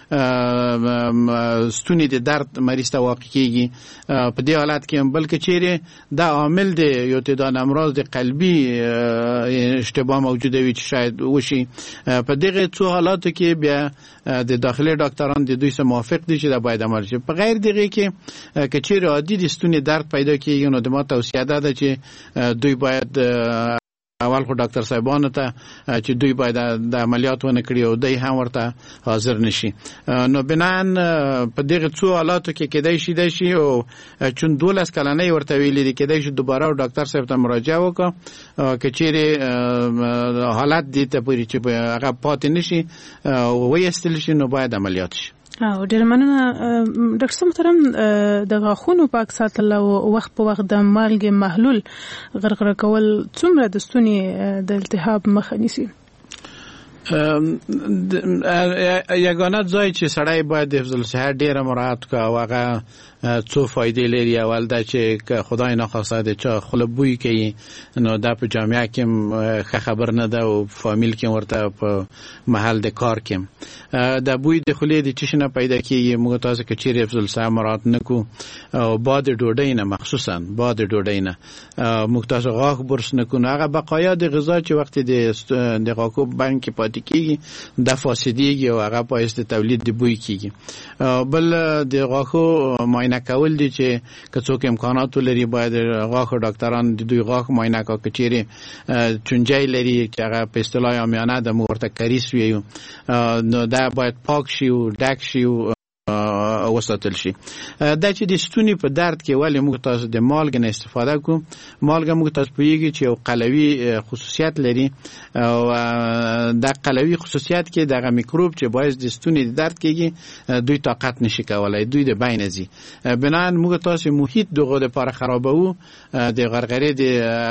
ستوني د درد مریض ته واقع کیږي په دې حالت کې بلکې چیرې دا عامل دی یو تعداد امراض د قلبي اشتباه موجوده وي چې شاید وشي په دغه څو حالاتو کې بیا د داخلي ډاکټران د دوی سره موافق دي چې دا باید عمل شي. په غیر دغه کې کچېره عادي د ستوني درد پیدا کیږي نو د ما توصیه ده چې دوی باید اول خو ډاکټر صاحبانو ته چې دوی باید د عملیات ونه کړي او دوی هم ورته حاضر نشي. نو بنان په دغه څو حالاتو کې کېدای شي او چون 12 کلنۍ ورته ویلي دي کېدای شي دوباره ډاکټر صاحب ته مراجعه وکړي کچېره حالت دي ته پوری چې هغه پاتې نشي وایستل شي نو باید عملیات شي. ډېر مننه ډاکټر صاحب محترم د غاښونو پاک ساتل او وخت په وخت د مالګې محلول غرغره کول څومره د ستوني د التهاب مخه نیسي؟ یگانه ځای چې سړی باید د حفظ الصحه ډېره مراعات کړي او هغه څو فائدې لري. اول دا چې خدای ناخواسته د چا خوله بوی کوي نو دا په جامعه کې ښه خبر نه ده او فامیل کې ورته په محل د کار کې دا بوی د خولې د چشم نه پیدا کیږي. موږ تاسو کې چیرې حفظ الصحه مراعات نکو او بعد ډوډۍ نه مخصوصا بعد ډوډۍ نه موږ تاسو غاښ برس نکو هغه بقایا د غذا چې وخت د غاښو بانک کې پاتې کیږي د فاسدیږي او هغه پایست تولید د بوی کیږي. بل د غاښو معاینه کول دي چې که څوک امکانات لري باید غاښ ډاکټران د دوی غاښ معاینه کوي کچېره چونجای لري چې هغه په اصطلاح عامیانه د مورته کریس ویو نو دا باید پاک شي او ډاک شي وساتل شي. دا چې د ستوني په درد کې ولې موږ تاسو د مالګې نه استفاده کوو مالګه موږ تاسو پیږي چې یو قلوي خصوصیت لري او دا قلوي خصوصیت کې دغه میکروب چې باعث د ستوني د درد کېږي دوی طاقت نشي کولای دوی د بین ازي بنان موږ تاسو محیط دغه لپاره خرابوو د غرغره د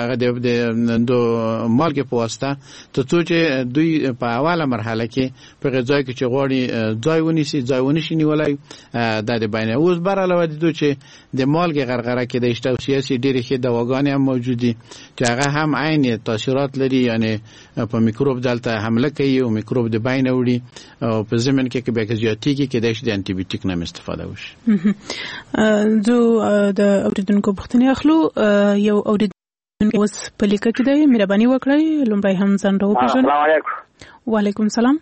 مالګې په واسطه ته چې دوی په اوله مرحله کې په غذا کې چې غوړي ځای ونیسي نیولای دا د بین اوس بر علاوه دي چې د مالګې غرغره کې د اشتوسیاسي ډېرې ښې دواګانې هم موجودي چې هغه هم عین تاثیرات لري یعنی په میکروب دلته حمله کوي او میکروب د بین وړي او په ضمن کې به زیاتېږي کې د انټي بیوټیک نه استفاده وشي. زه د اوریدونکو پوښتنه اخلو یو اوریدونکو اوس په لیکه کې دی مهرباني وکړئ لومړی هم ځان راوپېژنئ. السلام علیکم. وعلیکم السلام.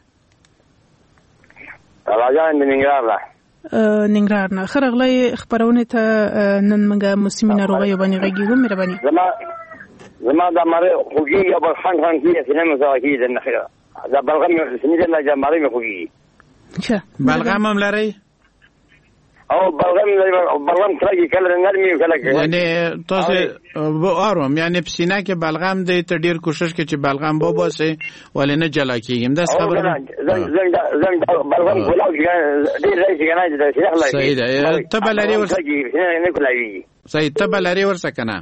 راځم د ننګرهار نه خرغلې خبرونه ته نن موږ موسمي ناروغي باندې غږیږو مهرباني. زما د مری خوږی یا بل خان کیږي چې نه مزاحي ده نه خیر دا بلغم سنید الله جماري مې خوږی ښه بلغم هم لري او بلغم ترګي کله نرمي کله یعنی تاسو آرام یعنی پسینه کې بلغم دی ته ډیر کوشش کې چې بلغم بوباسه ولې نه جلا کیږم دا خبره زنګ بلغم کولاو ډیر راځي کنه چې صحیح ده ته بلری ورسره نه کولاوي صحیح ته بلری ورسره کنه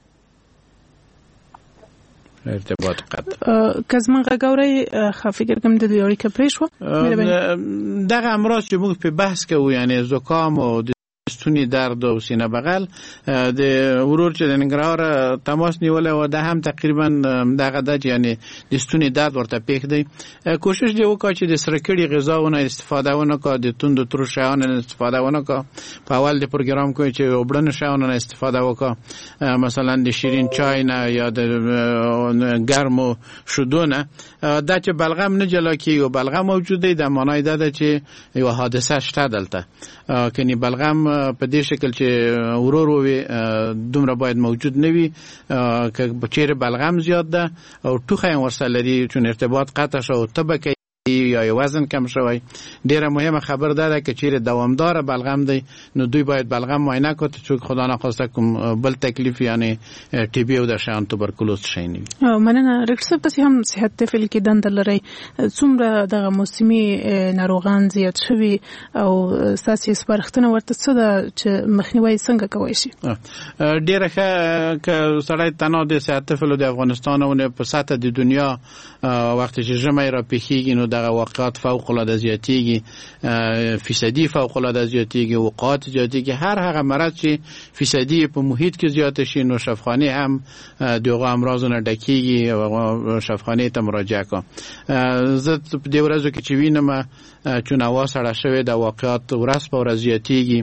ارتباط قطع کزمن غاوري فکر کوم د یوري کپریشو دغه امراض چې موږ په بحث کوو یعنی زکام او ستوني درد او سینه بغل د ورور چې د ننګرهار تماس نیول او د هم تقریبا دغه د یعنی د ستوني درد ورته پیښ دی کوشش دی وکړي چې د سرکړي غذاونه استفاده ونه کړي د توند تر شیانو استفاده ونه کړي په اول د پروګرام کوي چې وبړن شیانو استفاده وکړي مثلا د شیرین چای نه یا د ګرمو شودو نه دا چې بلغم نه جلا کی او بلغم موجود دی د معنی ده چې یو حادثه شته دلته کني بلغم په دې شکل چې ورور وي دومره باید موجود نه وي که بچیر بلغم زیات ده او ټوخه ورسره لري چون ارتباط قطع شو طبقه یا وزن کم شوی ډیره مهمه خبر ده که چیرې دوامدار بلغم دی نو دوی باید بلغم معاینه کړي چې خدا نخواسته کوم بل تکلیف یعنی ټي بي او د شان توبرکلوز شي نه وي مننه ډاکټر صاحب تاسو هم صحت تفعیل کې دند لري څومره د موسمي ناروغان زیات شوي او تاسو سپارښتنه ورته څه ده چې مخنیوي څنګه کوي شي ډیره ښه سړی تنها د صحت تفعیل د افغانستان او په سطح د دنیا وخت چې ژمی را پیښیږي نو دغه واقعات فوق العاده زیاتیږي فیصدي فوق العاده زیاتیږي وقات زیاتیږي هر هغه مرض چې فیصدي په محیط کې زیات شي نو شفاخانه هم دغه امراضونه ډکیږي او شفاخانه ته مراجعه کوم زه په دې ورځو کې چې وینم چون هوا سړه شوې د واقعات ورځ په ورځ زیاتیږي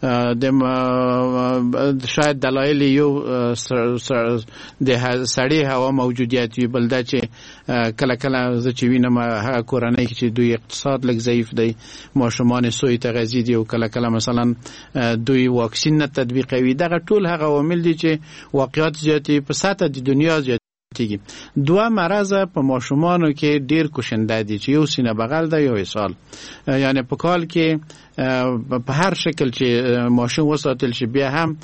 د شاید دلایل یو د سړې هوا موجودیت وي بل دا چې کله کله زه چې وینم هغه کورنۍ چې دوی اقتصاد لږ ضعیف دی ماشومان سوی تغذیه دي او کله کله مثلا دوی واکسین نه تطبیقوي دغه ټول هغه عوامل دي چې واقعیت زیاتې په سطح د دنیا زیاتېږي دوه مرض په ماشومانو کې ډیر کوشنده دي چې یو سینه بغل ده یو اسهال یعنی په کال کې په هر شکل چې ماشوم وساتل شي بیا هم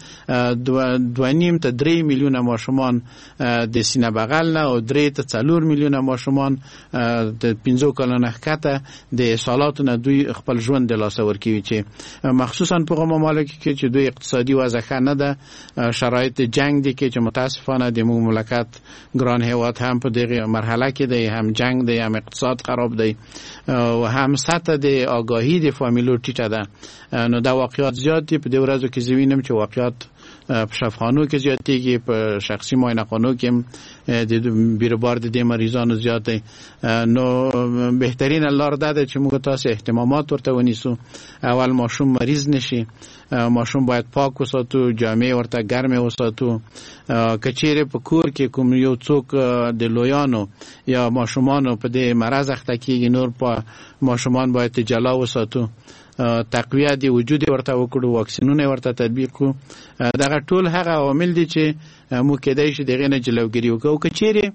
2.5 ته 3 میلیونه ماشومان د سینه بغل نه او 3 ته 4 میلیونه ماشومان د 15 کلونو ښکته د اسهالات نه دوی خپل ژوند د لاسه ورکوي چې مخصوصا په کومه مملکت کې چې دوی اقتصادي وضع ښه نه ده شرایط جنگ دي چې متاسفانه د مملکت ګران هیواد هم په دغه مرحله کې دی هم جنگ دی هم اقتصاد خراب دی او هم سطح د آگاهی د فامیلو ټیټه ده نو دا واقعیت زیات دي په دې ورځو کې زوینم چې واقعیت په شفاخانو کې زیاتېږي په شخصي معاینه خانو کې د بیروبار د دې مریضانو زیات دي نو بهترین لار ده چې موږ تاسو اهتمامات ورته ونیسو اول ماشوم مریض نشي ماشوم باید پاک وساتو جامې ورته ګرمه وساتو کچېره په کور کې کوم یو څوک د لویانو یا ماشومانو په دې مرز اخته کېږي نور په ماشومان باید جلا وساتو تقویه دی وجود ورته وکړو واکسینونه ورته تطبیق کو دغه ټول هغه عوامل دي چې مو کېدای شي دغه نه جلوګیری وکړو کچېره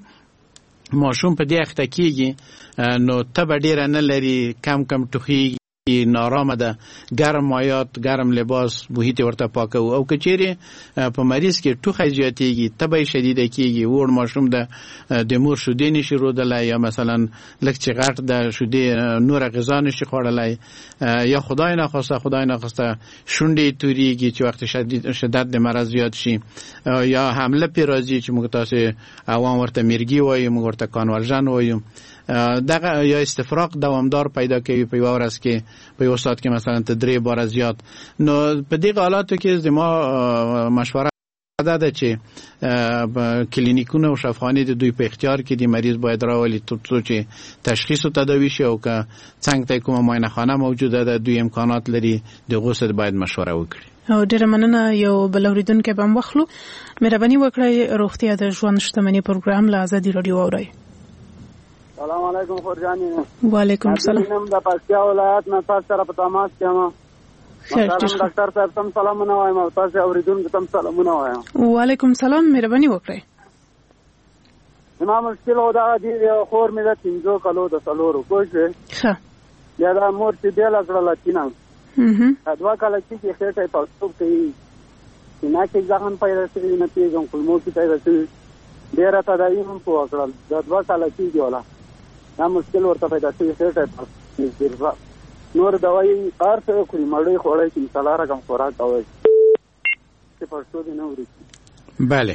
ماشوم په دې اخته کېږي نو تب ډیر نه لري کم ټوخي نارامه ده ګرم مایات ګرم لباس محیط ورته پاکو او کچېره په مریض کې ټوخه زیاتېږي تبه شدیده کېږي وړ ماشوم ده د مور شودې نشي رودلای یا مثلا لکه چې غټ ده شودې نور غذا نشي خوړلای یا خدای ناخواسته شونډې توریږي چې وخت شدت د مرض زیات شي یا حمله پیرازي چې موږ تاسو عوام ورته مرګي وایو موږ ورته کانورژن وایو دغه یا استفراغ دوامدار پیدا کوي په یو ورځ کې په یو ساعت کې مثلا ته 3 بار زیات نو په دې حالاتو کې زما مشوره ده چې کلینیکونه او شفاخانې د دوی په اختیار کې د مریض باید راولي ترڅو چې تشخیص او تداوی شي او که څنګه ته کومه معاینه خانه موجوده ده دوی امکانات لري د غوسه باید مشوره وکړي او ډیره مننه یو بل اوریدونکو به مخلو مهرباني وکړئ روغتیا د ژوند شتمنۍ پروګرام له ازادي رادیو اورئ سلام علیکم خورجانی وعلیکم السلام نم د پکتیا ولایت نه تاسو سره په تماس کې ما ډاکټر صاحب تم سلامونه وایم او تاسو اوریدونکو تم سلامونه وایم وعلیکم السلام مهرباني وکړئ زما مشکل او دا دی خور مې د 3 کالو د سلورو کوشه ښه یا دا مور چې بیل کړل تینم ادوا کله چې خېټه پاستوب کوي نه کې ځان پیدا شي نه پیژم کومو کې پیدا شي ډیر تداوی هم په وکړل د ادوا کله چې ولا دا مشکل ورته پیدا شي خېټه پاستوب نور دوايي کار څه کوي مړې خوړې چې سلاره کم خوراک کوي چې پښتو دې نه وري بله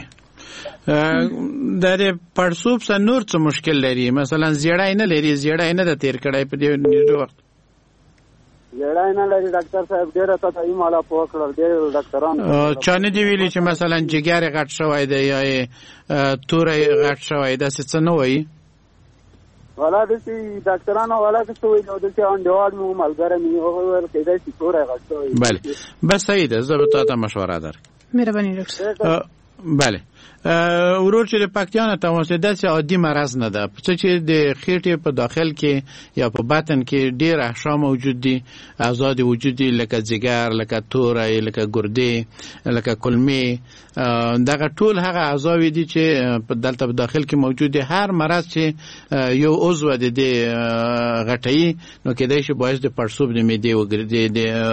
د پړسوب سره نور څه مشکل لري مثلا زیړای نه لري زیړای نه د تیر کړای په دې نیټو وخت جړای نه لري ډاکټر صاحب ډیره تداوی مالا په کړل ډیر ډاکټرانو چا نه دی ویلي چې مثلا جګر غټ شوی دی یا تورې غټ شوی دی څه نه وایي ولا د ډاکټرانو ولا څه وایي نو د انډوال مو ملګری مې اور کېدای شي تورې غټ شوی بله بس صحیح ده زه به تاسو مشوره درکړم مهرباني ډاکټر بله ورور چې د پکتیا نه تاسو داسې عادي مرض نه ده چې د خېټې په داخل کې یا په باطن کې ډېر احشا موجود دي اعضاء وجود دي لکه ځیګر لکه تورې لکه ګردې لکه کولمې دغه ټول هغه اعضاء دي چې په دلته په داخل کې موجود دي هر مرض چې یو عضو د غټي نو کېدای شي باعث د پړسوب د معدې وګرځي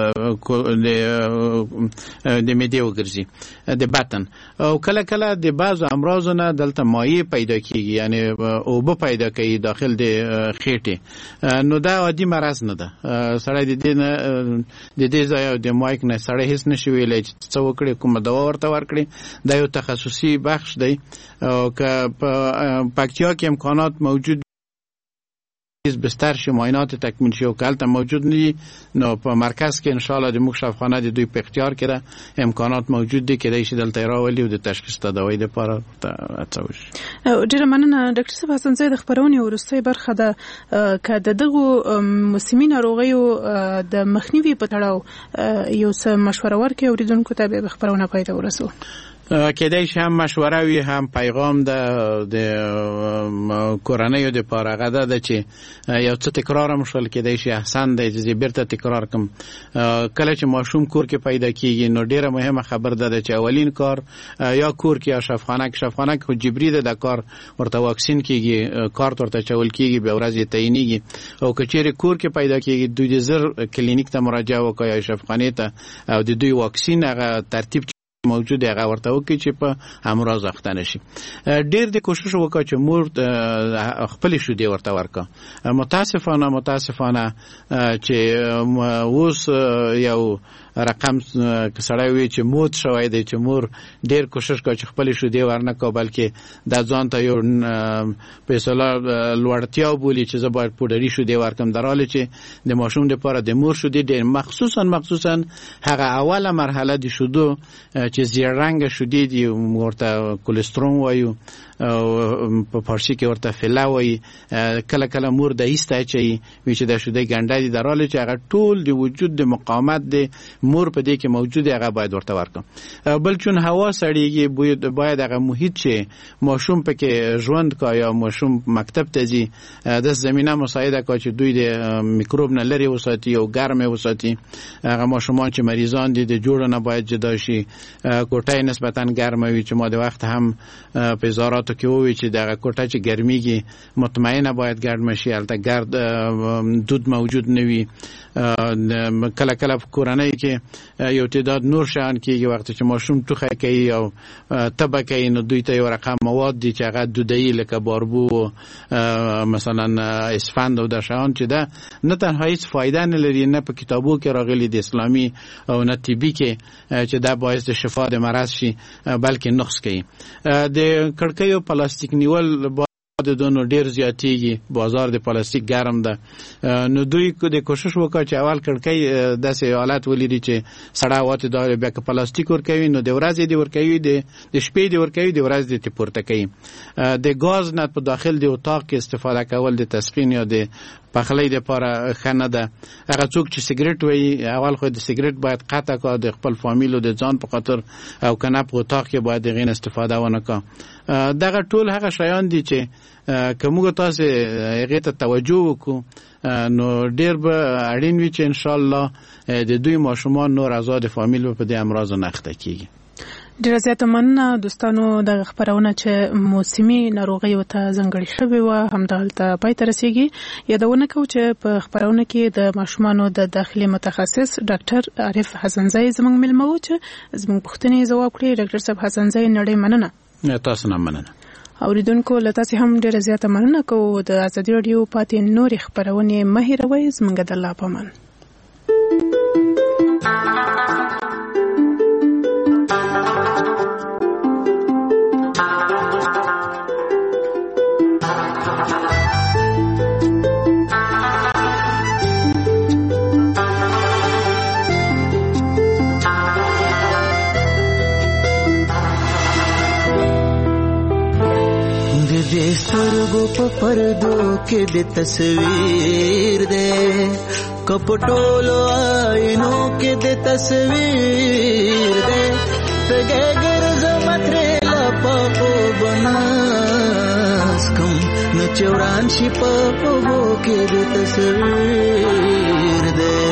د معدې وګرځي د باطن او کله کله د بعض امراضو نه دلته مایع پیدا کیږي یعنی اوبه پیدا کوي داخل د خېټې نو دا عادي مرض نه ده سړی د دې ځای د مایک نه سړی هیڅ نشي ویلی چې څه وکړي کومه دوا ورته ورکړي دا یو تخصصي بخش دی او که په پکتیا کې امکانات موجود بستر شي معاینات تکمیل شي او کالته موجود نه نو په مرکز کې ان شاء الله د موږ شفاخانه د دوی په اختیار کې امکانات موجود دي کېدای شي دلته راولي او د تشخیص تداوی لپاره هڅه وشي. ډیره مننه ډاکټر صاحب حسن زید خبرونه ورسته برخه ده که دغه موسمي ناروغیو د مخنیوي په تړاو یو څه مشوره ورکړي اوریدونکو ته به خبرونه پای ته ورسو. کېدای شي هم مشوره وي هم پیغام د کورنیو د پاره ده چې یو څه تکرار هم شول کېدای شي احسن دی چې بیرته تکرار کوم کله چې ماشوم کور کې پیدا کیږي نو ډیره مهمه خبر ده چې اولین کار یا کور کې یا شفاخانه کې خو جبري ده د کار ورته واکسین کیږي کار ورته چول کیږي به ورځ تعینېږي او کچېره کور کې پیدا کیږي دوی د زر کلینیک ته مراجعه وکړي یا شفاخانه ته او د دوی واکسین هغه ترتیب موجود هغه ورته وکړي چې په امراض اخته نشي ډېر د کوشش وکړه چې مور خپل شو دی ورته ورکا متاسفانه چې اوس یو رقم سړی وی چې موت شوی دی چې مور ډېر کوشش کوي چې خپل شو دی ورنه کو بلکې د ځان ته یو فیصله لوړتیا بولی چې زه باید پوډری شو دی ورکم دراله چې د ماشوم لپاره د مور شو دی ډېر مخصوصا هغه اوله مرحله د شودو چې زیړ رنګ شودي دی ورته کولېسترول وایو او په فارسی کې ورته فلا وایي کله مور د ایسته چې چې د شودې ګنډه دي دراله چې هغه ټول د وجود د مقاومت د مور په دې کې موجود هغه باید ورته ورکم بل چون هوا سړیږي باید هغه محیط چې ماشوم پکې ژوند کا یا ماشوم مکتب ته ځي د زمينه مساعده کا چې دوی د میکروب نه لري وساتي او ګرمه وساتي هغه ماشومان چې مریضان دي د جوړ نه باید جدا شي کوټه نسبتا ګرمه وي چې ما د وخت هم په وزارت کې وی چې دغه کوټه چې ګرميږي مطمئنه باید ګرم شي البته ګرد دود موجود نه وي کله کورنۍ کې یو تعداد نور شان کېږي وخت چې ماشوم ټوخه کوي او تبه کوي نو دوی ته یو رقم مواد دي چې هغه دودي لکه باربو مثلا اسفند او د شان چې دا نه تنها هیڅ فایده نه لري نه په کتابو کې راغلي د اسلامي او نه طبي کې چې دا باعث د شفا د مرض شي بلکې نقص کوي د کړکیو پلاستیک نیول د دونو ډیر زیاتېږي بازار د پلاستیک ګرم ده نو دوی د کوشش وکړي چې اول کړکۍ داسې حالت ولري چې سړه واته دا بیا که پلاستیک ورکوي نو د ورځې دی ورکوي د شپې دی ورکوي د ورځې دی پورته کوي د غاز نه په داخل د اتاق کې استفاده کول د تسخین یا د پخلی د لپاره خنه ده هغه څوک چې سیګریټ وایي اول خو د سیګریټ باید قطع کړه د خپل فامیل او د ځان په خاطر او کنه په اتاق کې باید غین استفاده ونه کړه دغه ټول هغه شیان دي چې کومه تاسو هغه ته توجه وکړو نو ډیر به اړین وي چې ان شاء الله د دوی ماشومان نور آزاد فامیل په دې امراض نه اخته کیږي. ډیره زیاته مننه دوستانو د خبرونه چې موسمي ناروغي وته ځنګړې شوې و همدلته پای ته رسیدي یادونه کوم چې په خبرونه کې د ماشومانو د داخلي متخصص ډاکټر عارف حسنزئی زموږ ملمه و چې زموږ پوښتنې ځواب کړي. ډاکټر صاحب حسنزئی نړۍ مننه. تاسو نه مننه. اوریدونکو لته هم ډیره زیاته مننه کوم د ازادي رادیو پاتې نور خبرونه مهیروي زموږ د الله پامان. سترګو په پردو کې د تصویر دې کپټولو آینو کې د تصویر دې تګه ګرځم ترې لپا په بناس کوم نو چوران شي په وو کې د تصویر دې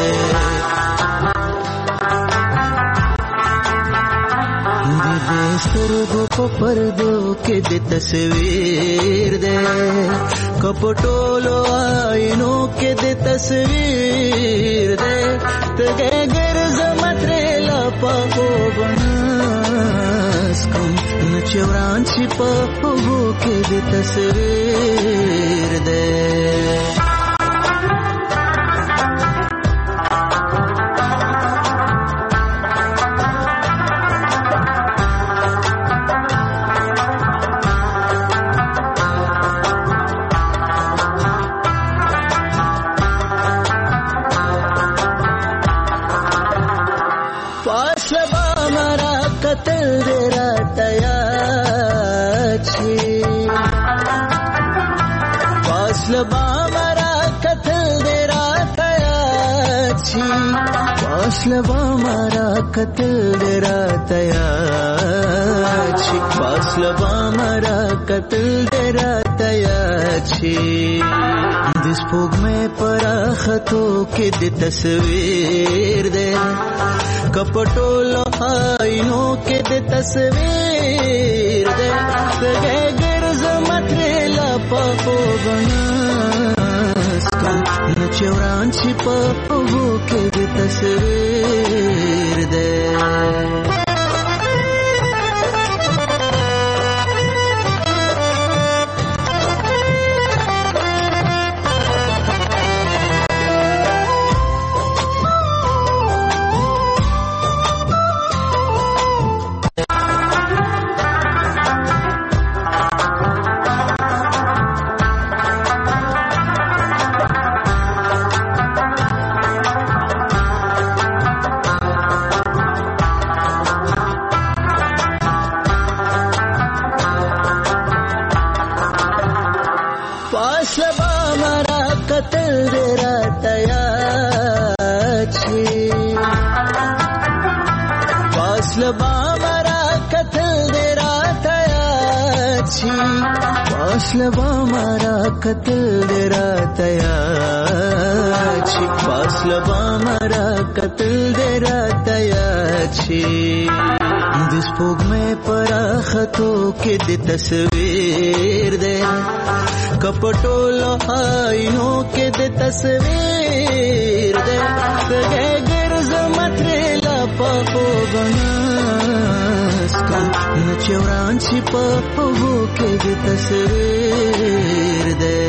سترګو په پردو کې د تصویر دې کپټولو آینو کې د تصویر دې تګه ګرځم ترې لپا په بناس کوم نو چوران شي په وو کې د تصویر دې فاصله مارا قتل دراتیا چی فاصله مارا قتل دراتیا چی دس پوگ میں پراختو کې د تصویر دے کپټولو آینو کې د تصویر دے تګه ګرځم ترې لپا په بناس کوم نو چوران شي په وو کې د تصویر دے فاصله مارا قتل دراتیا چی فاصله مارا قتل دراتیا چی دس پوگ میں پراختو کې د تصویر دے کپټولو آینو کې د تصویر دے تګه ګرځم ترې لپا په بناس کوم نو چوران شي په وو کې د تصویر دے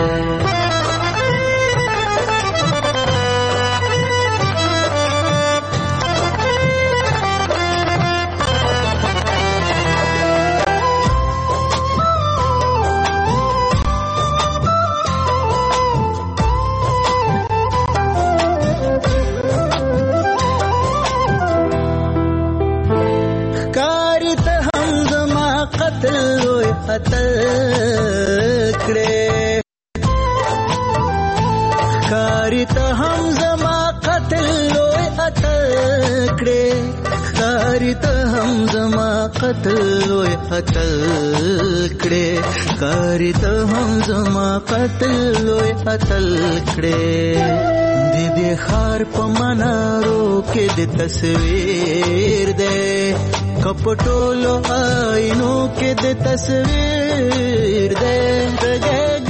کاری ته هم زما قتل لوی اتل کړې کاری ته هم زما قتل لوی اتل کړې کاری ته هم زما قتل لوی اتل کړې دې خار په منارو کې د تصویر دې کپټولو آینو کې د تصویر دې